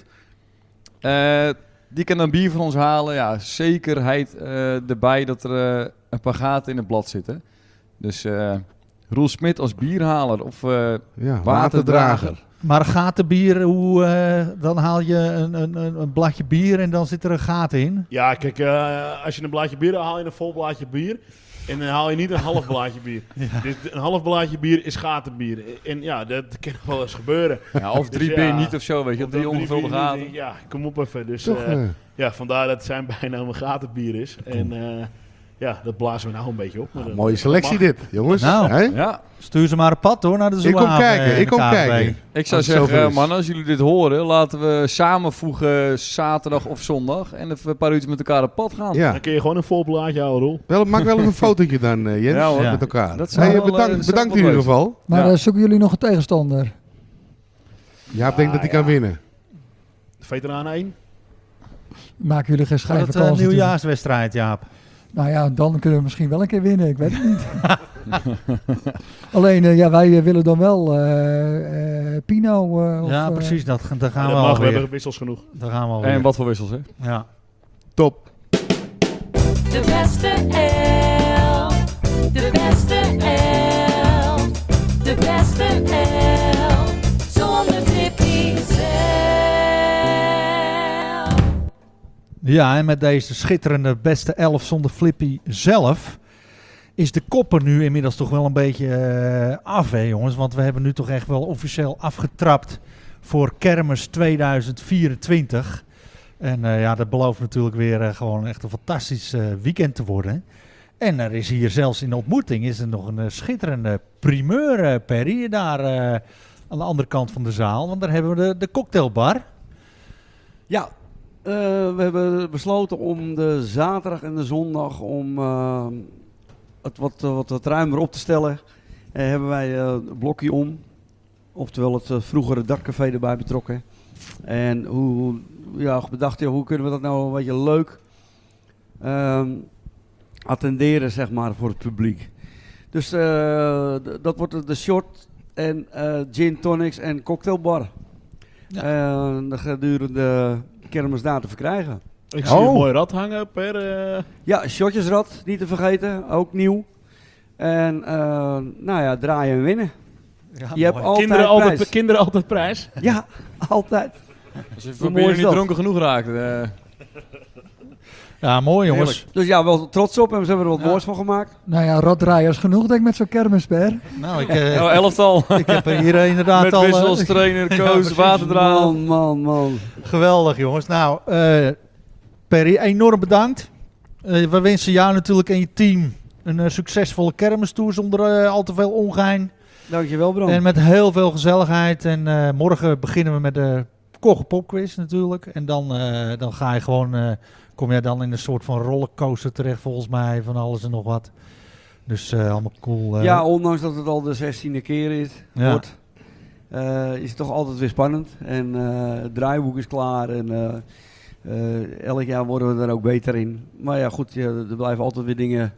Die kan dan bier van ons halen. Ja, zekerheid erbij dat er een paar gaten in het blad zitten. Dus Roel Smit als bierhaler of Ja, waterdrager. Maar gatenbier, dan haal je een bladje bier en dan zit er een gat in. Ja, kijk, als je een blaadje bier haal je een vol blaadje bier. En dan haal je niet een half blaadje bier. Dus een half blaadje bier is gatenbier. En ja, dat kan nog wel eens gebeuren. Ja, of 3 Dus bier ja, niet of zo, weet je. Of 3 dan ongevulde bier gaten. niet. Ja, kom op even. Dus Toch, ja, vandaar dat zijn bijnaam een gatenbier is. En ja, dat blazen we nou een beetje op. Maar dat- mooie selectie dat mag. dit, jongens. Nou. Hè? Ja, Stuur ze maar een pad hoor naar de Ik Zoehaven. kom kijken, en ik de kom KNVB. kijken. ik zou Als het zover zeggen, is. man, als jullie dit horen, laten we samenvoegen zaterdag of zondag. En even een paar uurtjes met elkaar op pad gaan. Ja. Dan kun je gewoon een vol blaadje houden, Roel. Maak wel even een fotootje dan, Jens, Ja, hoor. met elkaar. Dat zou Hey, wel, bedankt zou bedankt wel in ieder leuk geval. Maar Ja. zoeken jullie nog een tegenstander? Jaap denkt dat hij kan winnen. Veteraan 1. Maken jullie geen Voor schijve het kans natuurlijk. nieuwjaarswedstrijd, Jaap. Nou ja, dan kunnen we misschien wel een keer winnen. Ik weet het niet. Alleen, ja, wij willen dan wel Pino. Of, Ja, precies. Daar gaan Dat we mag, we alweer. hebben wissels genoeg. Daar gaan we alweer. En wat voor wissels, hè? Ja. Top. De beste elf. De beste elf. De beste elf. Zonder Tippy zelf. Ja, en met deze schitterende beste 11 zonder Flippy zelf is de kopper nu inmiddels toch wel een beetje af, hè jongens. Want we hebben nu toch echt wel officieel afgetrapt voor Kermis 2024. En ja, dat belooft natuurlijk weer gewoon echt een fantastisch weekend te worden. En er is hier zelfs in de ontmoeting is er nog een schitterende primeur, Perry, daar aan de andere kant van de zaal. Want daar hebben we de cocktailbar. Ja, we hebben besloten om de zaterdag en de zondag om het wat ruimer op te stellen. Hebben wij het blokje om, oftewel het vroegere dakcafé erbij betrokken. En bedacht, hoe kunnen we dat nou een beetje leuk attenderen, zeg maar, voor het publiek. Dus dat wordt de short en gin tonics en cocktailbar. Ja. De gedurende kermis daar te verkrijgen. Ik zie een mooi rad hangen Ja, shotjesrad, niet te vergeten. Ook nieuw. En draaien en winnen. Ja, Je hebt mooi. altijd prijs. Kinderen altijd prijs. Ja, altijd. Als je Hoe voor mooi bier is niet dat? dronken genoeg raakt. Ja, mooi jongens. Dus ja, wel trots op en ze hebben er wat moois van gemaakt. Nou ja, raddraaiers genoeg denk ik met zo'n kermisper. Nou, ik, Oh, elftal. ik heb hier inderdaad Met al... wissels, trainer, coach, precies. waterdraad. Man. Geweldig jongens. Nou, Perry, enorm bedankt. We wensen jou natuurlijk en je team een succesvolle kermistour zonder al te veel ongein. Dankjewel, Bram. En met heel veel gezelligheid. En morgen beginnen we met de Kogge Popquiz natuurlijk. En dan ga je gewoon... kom jij dan in een soort van rollercoaster terecht volgens mij. Van alles en nog wat. Dus allemaal cool. Ja, ondanks dat het al de 16e keer Ja. wordt, is het toch altijd weer spannend. En het draaiboek is klaar. En elk jaar worden we er ook beter in. Maar ja, goed, er blijven altijd weer dingen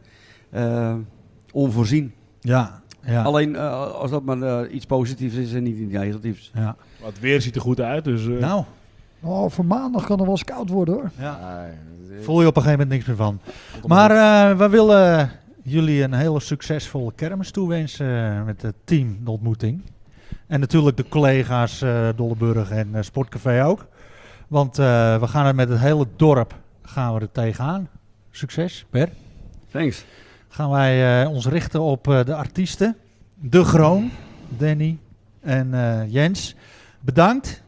onvoorzien. Ja. Alleen als dat maar iets positiefs is en niet iets negatiefs. Ja. Maar het weer ziet er goed uit, dus... Nou, Oh, voor maandag kan er wel eens koud worden hoor. voel je op een gegeven moment niks meer van. Maar we willen jullie een hele succesvolle kermis toewensen met het team, de ontmoeting. En natuurlijk de collega's Dolleburg en Sportcafé ook. Want we gaan er met het hele dorp er tegenaan. Succes, Per. Thanks. Gaan wij ons richten op de artiesten. De Groon, Danny en Jens. Bedankt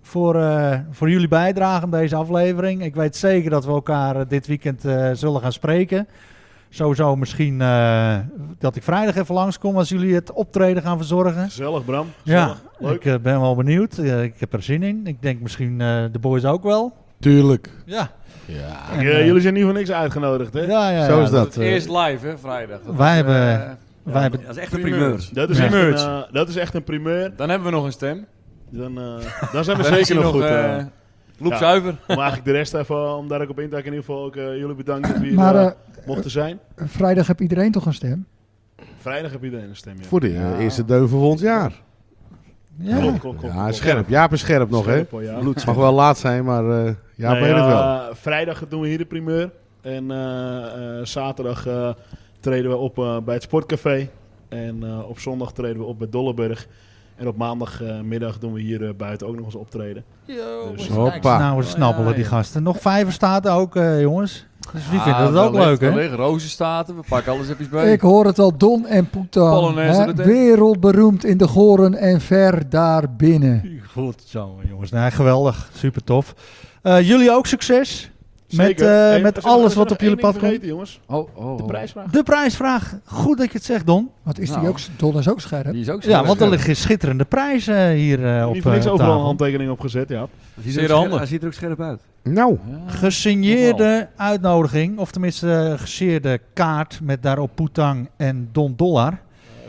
voor jullie bijdrage aan deze aflevering. Ik weet zeker dat we elkaar dit weekend zullen gaan spreken. Sowieso misschien dat ik vrijdag even langskom als jullie het optreden gaan verzorgen. Gezellig, Bram. Ja, Gezellig. Leuk. ik ben wel benieuwd. Ik heb er zin in. Ik denk misschien de boys ook wel. Tuurlijk. Ja. Ja. En, Jullie zijn niet voor niks uitgenodigd, hè? ja, Zo is Dat dat. is eerst live, hè, vrijdag. Dat wij is, hebben- wij hebben... Dat is echt een primeur. Dat is, Primeur. echt dat is echt een primeur. Dan hebben we nog een stem. Dan zijn we Dan is zeker hij nog goed. loepzuiver. Om eigenlijk de rest even, om daar ook op in te haken, in ieder geval ook jullie bedankt dat we hier Maar mochten zijn. vrijdag heb iedereen toch een stem? Vrijdag heb iedereen een stem, ja. Voor de eerste deun van volgend jaar. Ja. Klopt. Ja, scherp. Jaap is scherp nog, hè? Scherp, hoor, ja. Het mag wel laat zijn, maar ja, Nee, ben je het wel. Vrijdag doen we hier de primeur. En zaterdag treden we op bij het Sportcafé. En op zondag treden we op bij Dolleburg. En op maandagmiddag doen we hier buiten ook nog eens optreden. Dus, Hoppa. Nou, we snabbelen die gasten. Nog 5 staat ook, jongens. Dus wie Ah, vindt dat ook leuk, hè? Rozenstaten, we pakken alles even bij. Ik hoor het al, Don en Poetan. Polonaise hè, erin. wereldberoemd in de Goren en ver daarbinnen. Goed zo, jongens. Nee, geweldig. Super tof. Jullie ook succes. zeker. Met we alles zijn wat nog op jullie één ding pad komt. vergeten, jongens. Oh. De prijsvraag. De prijsvraag. Goed dat je het zegt, Don. Wat is die Nou. ook? Don is ook scherp. Die is ook zo. Ja, want er liggen schitterende prijzen hier op Niet voor niks overal een tafel. handtekening op gezet, ja. Zeer handig. Hij ziet er ook scherp uit. Nou, Gesigneerde uitnodiging, of tenminste gesigneerde kaart met daarop Poetang en Don Dollar.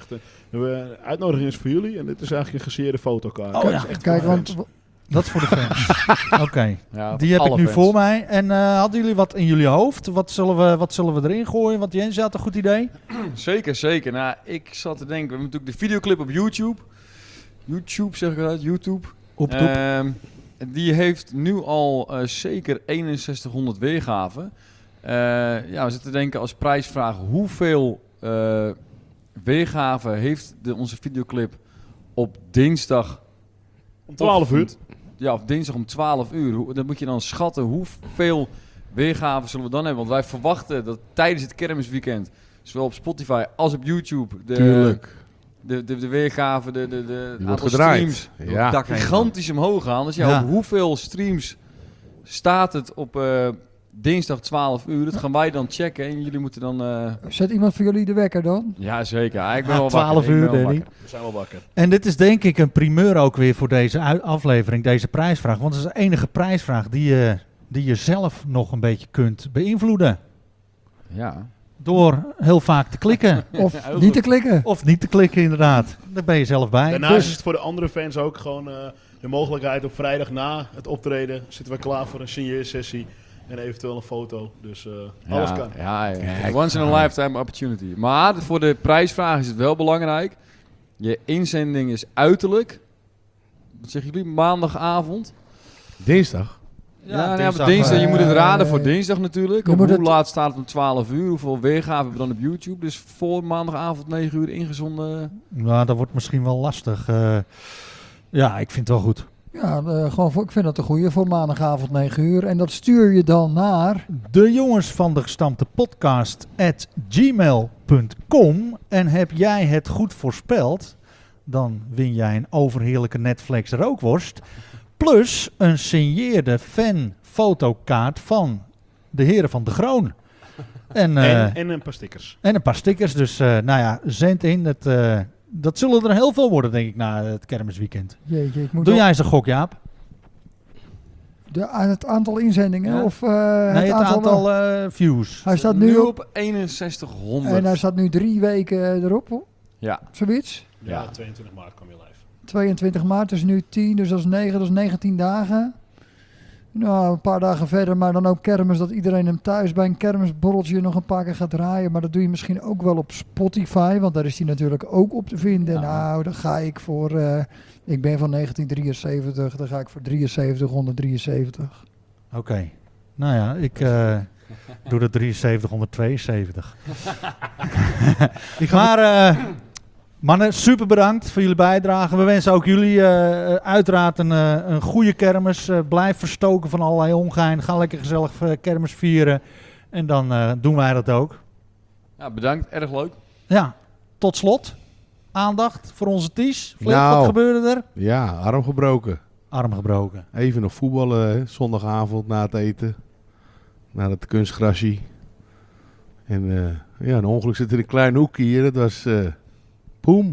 De uitnodiging is voor jullie en dit is eigenlijk een geseerde fotokaart. Oh Dat ja. is echt Kijk, voor de want fans. Dat is voor de fans. Oké, Ja, die heb ik alle nu fans. voor mij. En hadden jullie wat in jullie hoofd? Wat zullen we erin gooien? Want Jens had een goed idee. Zeker. Nou, ik zat te denken, we hebben natuurlijk de videoclip op YouTube. Zeg ik dat uit? YouTube. Op toep. Die heeft nu al zeker 6100 weergaven. We zitten te denken als prijsvraag, hoeveel weergaven heeft onze videoclip op dinsdag Om 12 uur. Ja, of dinsdag om 12 uur. Dan moet je dan schatten hoeveel weergaven zullen we dan hebben. Want wij verwachten dat tijdens het kermisweekend, zowel op Spotify als op YouTube, tuurlijk. de weergaven, de Die wordt aantal gedraaid. streams Ja. Dak heen. gigantisch omhoog gaan. Dus ja, Ja. op hoeveel streams staat het op dinsdag 12 uur? Dat gaan wij dan checken en jullie moeten dan... Zet iemand voor jullie de wekker dan? Ja, zeker. Ja, ik ben Ja, wel 12 wakker. uur, Ik ben wel Danny. wakker. We zijn wel wakker. En dit is denk ik een primeur ook weer voor deze aflevering, deze prijsvraag. Want het is de enige prijsvraag die je zelf nog een beetje kunt beïnvloeden. Ja. Door heel vaak te klikken. Of Ja, heel niet goed. te klikken? Of niet te klikken, inderdaad. Daar ben je zelf bij. Daarnaast Dus- is het voor de andere fans ook gewoon de mogelijkheid op vrijdag na het optreden zitten we klaar voor een signeersessie en eventueel een foto. Dus alles kan. Ja, Kijk. once in a lifetime opportunity. Maar voor de prijsvraag is het wel belangrijk. Je inzending is uiterlijk, wat zeggen jullie, maandagavond? Dinsdag. Dinsdag, je moet het raden voor dinsdag natuurlijk. je Op moet hoe het- laat staat het om 12 uur? Hoeveel weergave hebben we dan op YouTube? Dus voor maandagavond 9 uur ingezonden. Nou, dat wordt misschien wel lastig. Ja, ik vind het wel goed. Ja, ik vind dat een goede voor maandagavond 9 uur. En dat stuur je dan naar... De jongens van de gestampte podcast @gmail.com. En heb jij het goed voorspeld, dan win jij een overheerlijke Netflix rookworst. Plus een signeerde fanfotokaart van de heren van de Groen. En En een paar stickers. een paar stickers. Dus nou ja, zend in. Dat zullen er heel veel worden, denk ik, na het kermisweekend. Jeetje, ik moet Doe al- jij eens een gok, Jaap? het aantal inzendingen? Ja. Of Nee, het aantal views. Hij staat nu nu op... op 6100. En hij staat nu 3 weken erop. Ja. Zoiets. Ja, 22 maart kwam je live. 22 maart is nu 10, dus dat is 9, dat is 19 dagen. Nou, een paar dagen verder, maar dan ook kermis, dat iedereen hem thuis bij een kermisborreltje nog een paar keer gaat draaien. Maar dat doe je misschien ook wel op Spotify, want daar is hij natuurlijk ook op te vinden. Ja. Nou, dan ga ik voor, ik ben van 1973, dan ga ik voor 7373. Oké. Nou ja, ik doe de 7372. Maar mannen, super bedankt voor jullie bijdrage. We wensen ook jullie uiteraard een goede kermis. Blijf verstoken van allerlei ongein. Ga lekker gezellig kermis vieren. En dan doen wij dat ook. Ja, bedankt. Erg leuk. Ja, tot slot. Aandacht voor onze Ties. Flip, Nou. wat gebeurde er? Ja, arm gebroken. Arm gebroken. Even nog voetballen, hè. Zondagavond na het eten. Na het kunstgrasje. En ja, een ongeluk zit in een klein hoekje hier. Dat was poem.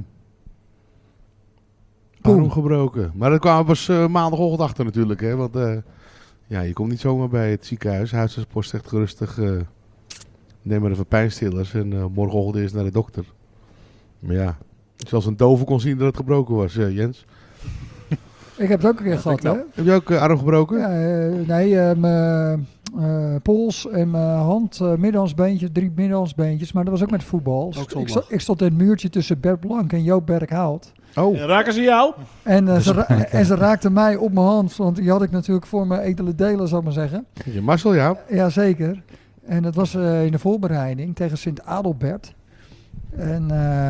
Arm gebroken. Maar dat kwamen we pas maandagochtend achter natuurlijk. Hè, want ja, je komt niet zomaar bij het ziekenhuis. Huisartspost zegt gerustig, neem maar even pijnstillers. En morgenochtend eerst naar de dokter. Maar ja, zelfs een dove kon zien dat het gebroken was, Jens. Ik heb het ook een keer gehad, hè? Heb je ook arm gebroken? Ja, nee, mijn pols en mijn hand, middenhandsbeentje, 3 middenhandsbeentjes. Maar dat was ook met voetbal. Ook zondag. Ik stond in het muurtje tussen Bert Blank en Joop Berghout. Oh, En raken ze jou? En, ze raakten mij op mijn hand, want die had ik natuurlijk voor mijn edele delen, zal ik maar zeggen. je Marcel, ja. Jazeker. En dat was in de voorbereiding tegen Sint-Adelbert. En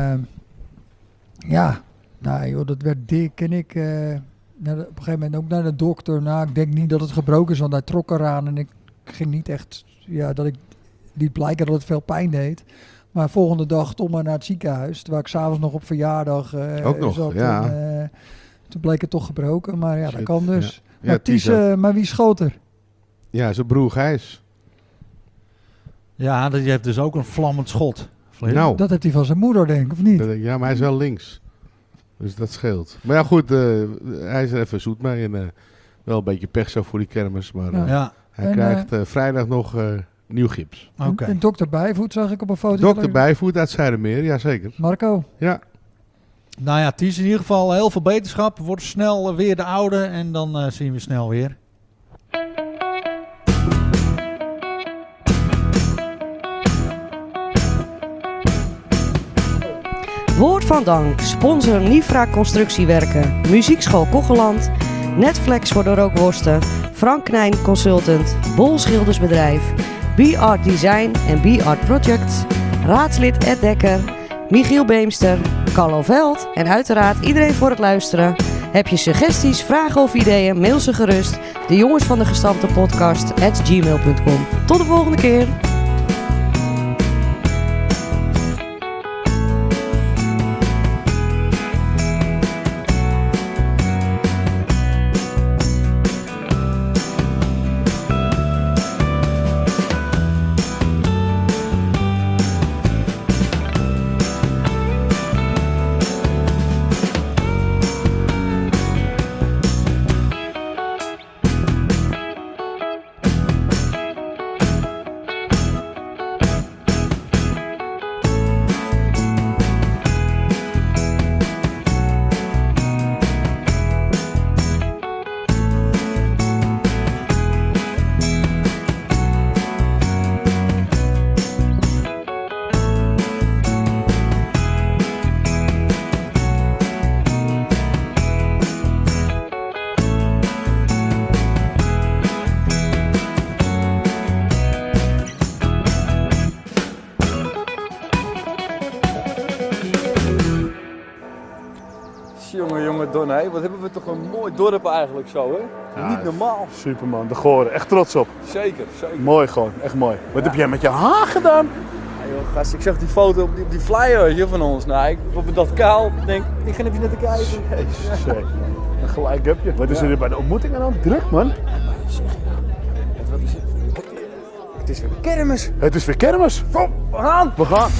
ja, nou joh, dat werd dik. En ik op een gegeven moment ook naar de dokter. Nou, ik denk niet dat het gebroken is, want hij trok eraan. En ik ging niet echt, ja, dat ik liet blijken dat het veel pijn deed. Maar volgende dag toch maar naar het ziekenhuis. Terwijl ik s'avonds nog op verjaardag Ook nog, zat. ja. En, toen bleek het toch gebroken. Maar ja, dat Shit, kan dus. Ja, Maar, Ties maar wie schoot er? ja, zijn broer Gijs. Ja, die heeft dus ook een vlammend schot. Flip. Nou, Dat heeft hij van zijn moeder, denk ik, of niet? ja, maar hij is wel links. Dus dat scheelt. Maar ja, goed, hij is er even zoet mee. En wel een beetje pech zo voor die kermis. Maar Ja. Ja, hij En, krijgt vrijdag nog nieuw gips. oké. En dokter Bijvoet zag ik op een foto. Dokter Bijvoet uit Zuidermeer, jazeker. Marco. Ja, Nou ja, Ties in ieder geval heel veel beterschap. Wordt snel weer de oude en dan zien we snel weer. Woord van dank, sponsor Nifra Constructiewerken, Muziekschool Kocheland, Netflix voor de rookworsten, Frank Knijn Consultant, Bol Schildersbedrijf, B-Art Design en B-Art Projects, raadslid Ed Dekker, Michiel Beemster, Carlo Veld en uiteraard iedereen voor het luisteren. Heb je suggesties, vragen of ideeën, mail ze gerust. De jongens van de gestampte podcast @gmail.com. Tot de volgende keer. Don, hè? Wat hebben we toch een mooi dorp eigenlijk zo, hè? Ja, Niet normaal. Super man, de Goren. Echt trots op. Zeker. Mooi gewoon, echt mooi. Wat heb jij met je haar gedaan? Ja, joh, gast, ik zag die foto op die flyer hier van ons. Nou, ik op dat kaal. Ik ga even naar te kijken. Jezus, hé. En gelijk heb je. Wat is er hier bij de ontmoeting aan? Druk man. Wat is het? Het is weer kermis. Het is weer kermis. Kom, we gaan. We gaan.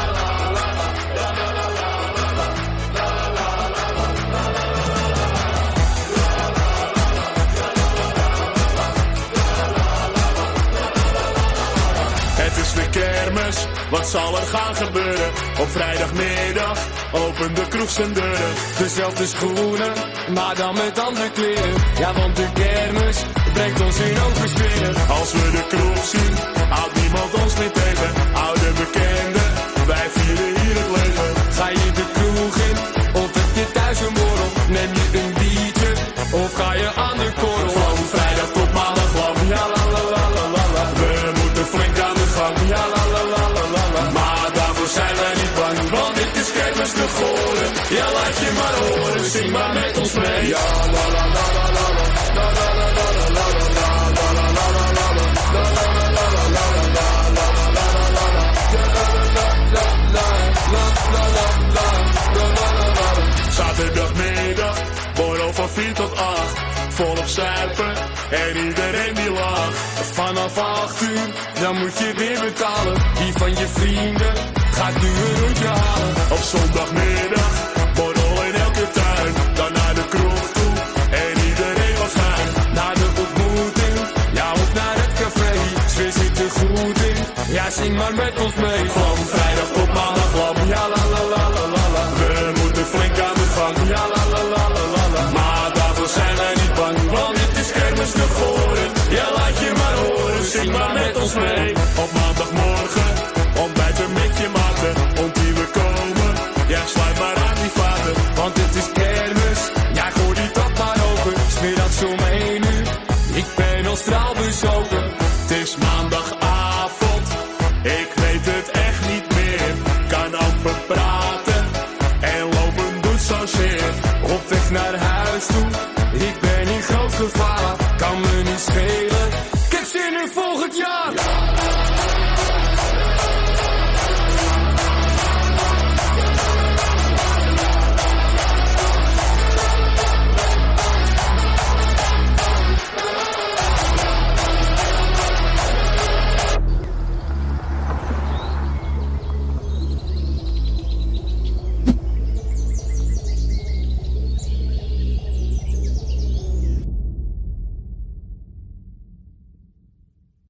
Het is weer kermis, wat zal er gaan gebeuren? Op vrijdagmiddag open de kroeg zijn deuren. Dezelfde schoenen, maar dan met andere kleren. Ja, want de kermis brengt ons in open sferen. Als we de kroeg zien, houdt niemand ons meer tegen. Oude bekenden, wij vieren hier het leven. Ga je de kroeg in, of heb je thuis een borrel? Neem je een biertje, of ga je aan de korrel? Van vrijdag tot maandag lang, ja la la la la la la. We moeten flink aan de gang, ja la la la la la la. Maar daarvoor zijn wij niet bang, want dit is kermis de Goren. Ja, laat je maar horen, zing maar met ons mee. Ja la la la la la la, la la la la la la la, la la la la la la, la la la la la la, la la la la la la, zaterdagmiddag, borrel van 4 tot 8. Volop zuipen en iedereen die lacht. Vanaf 8 uur, dan moet je weer betalen. Wie van je vrienden gaat nu een rondje halen? Op zondagmiddag, borrel in elke tuin. Dan naar de kroeg toe en iedereen wat fijn. Naar de ontmoeting, ja of naar het café. Sfeer zit er goed in, ja zing maar met ons mee. Van vrijdag tot maandag lam, ja la la la la la la. We moeten flink aan de gang, ja la la la la la la. Maar daarvoor zijn wij niet bang, want dit is kermis de Goren. Ja laat je maar horen, zing maar met ons mee. Op maandagmorgen, ontbijten met je maten. Om die we komen, ja sluit maar aan die vaten. Want dit is kermis, ja gooi die tap maar open. 's middags om 1 uur, ik ben al straalbezopen. Het is maandagavond, ik weet het echt niet meer. Kan amper praten en lopen doet zozeer. Op weg naar huis toe, ik ben in groot gevaar. Kan me niet schelen, ik heb zin in volgend jaar.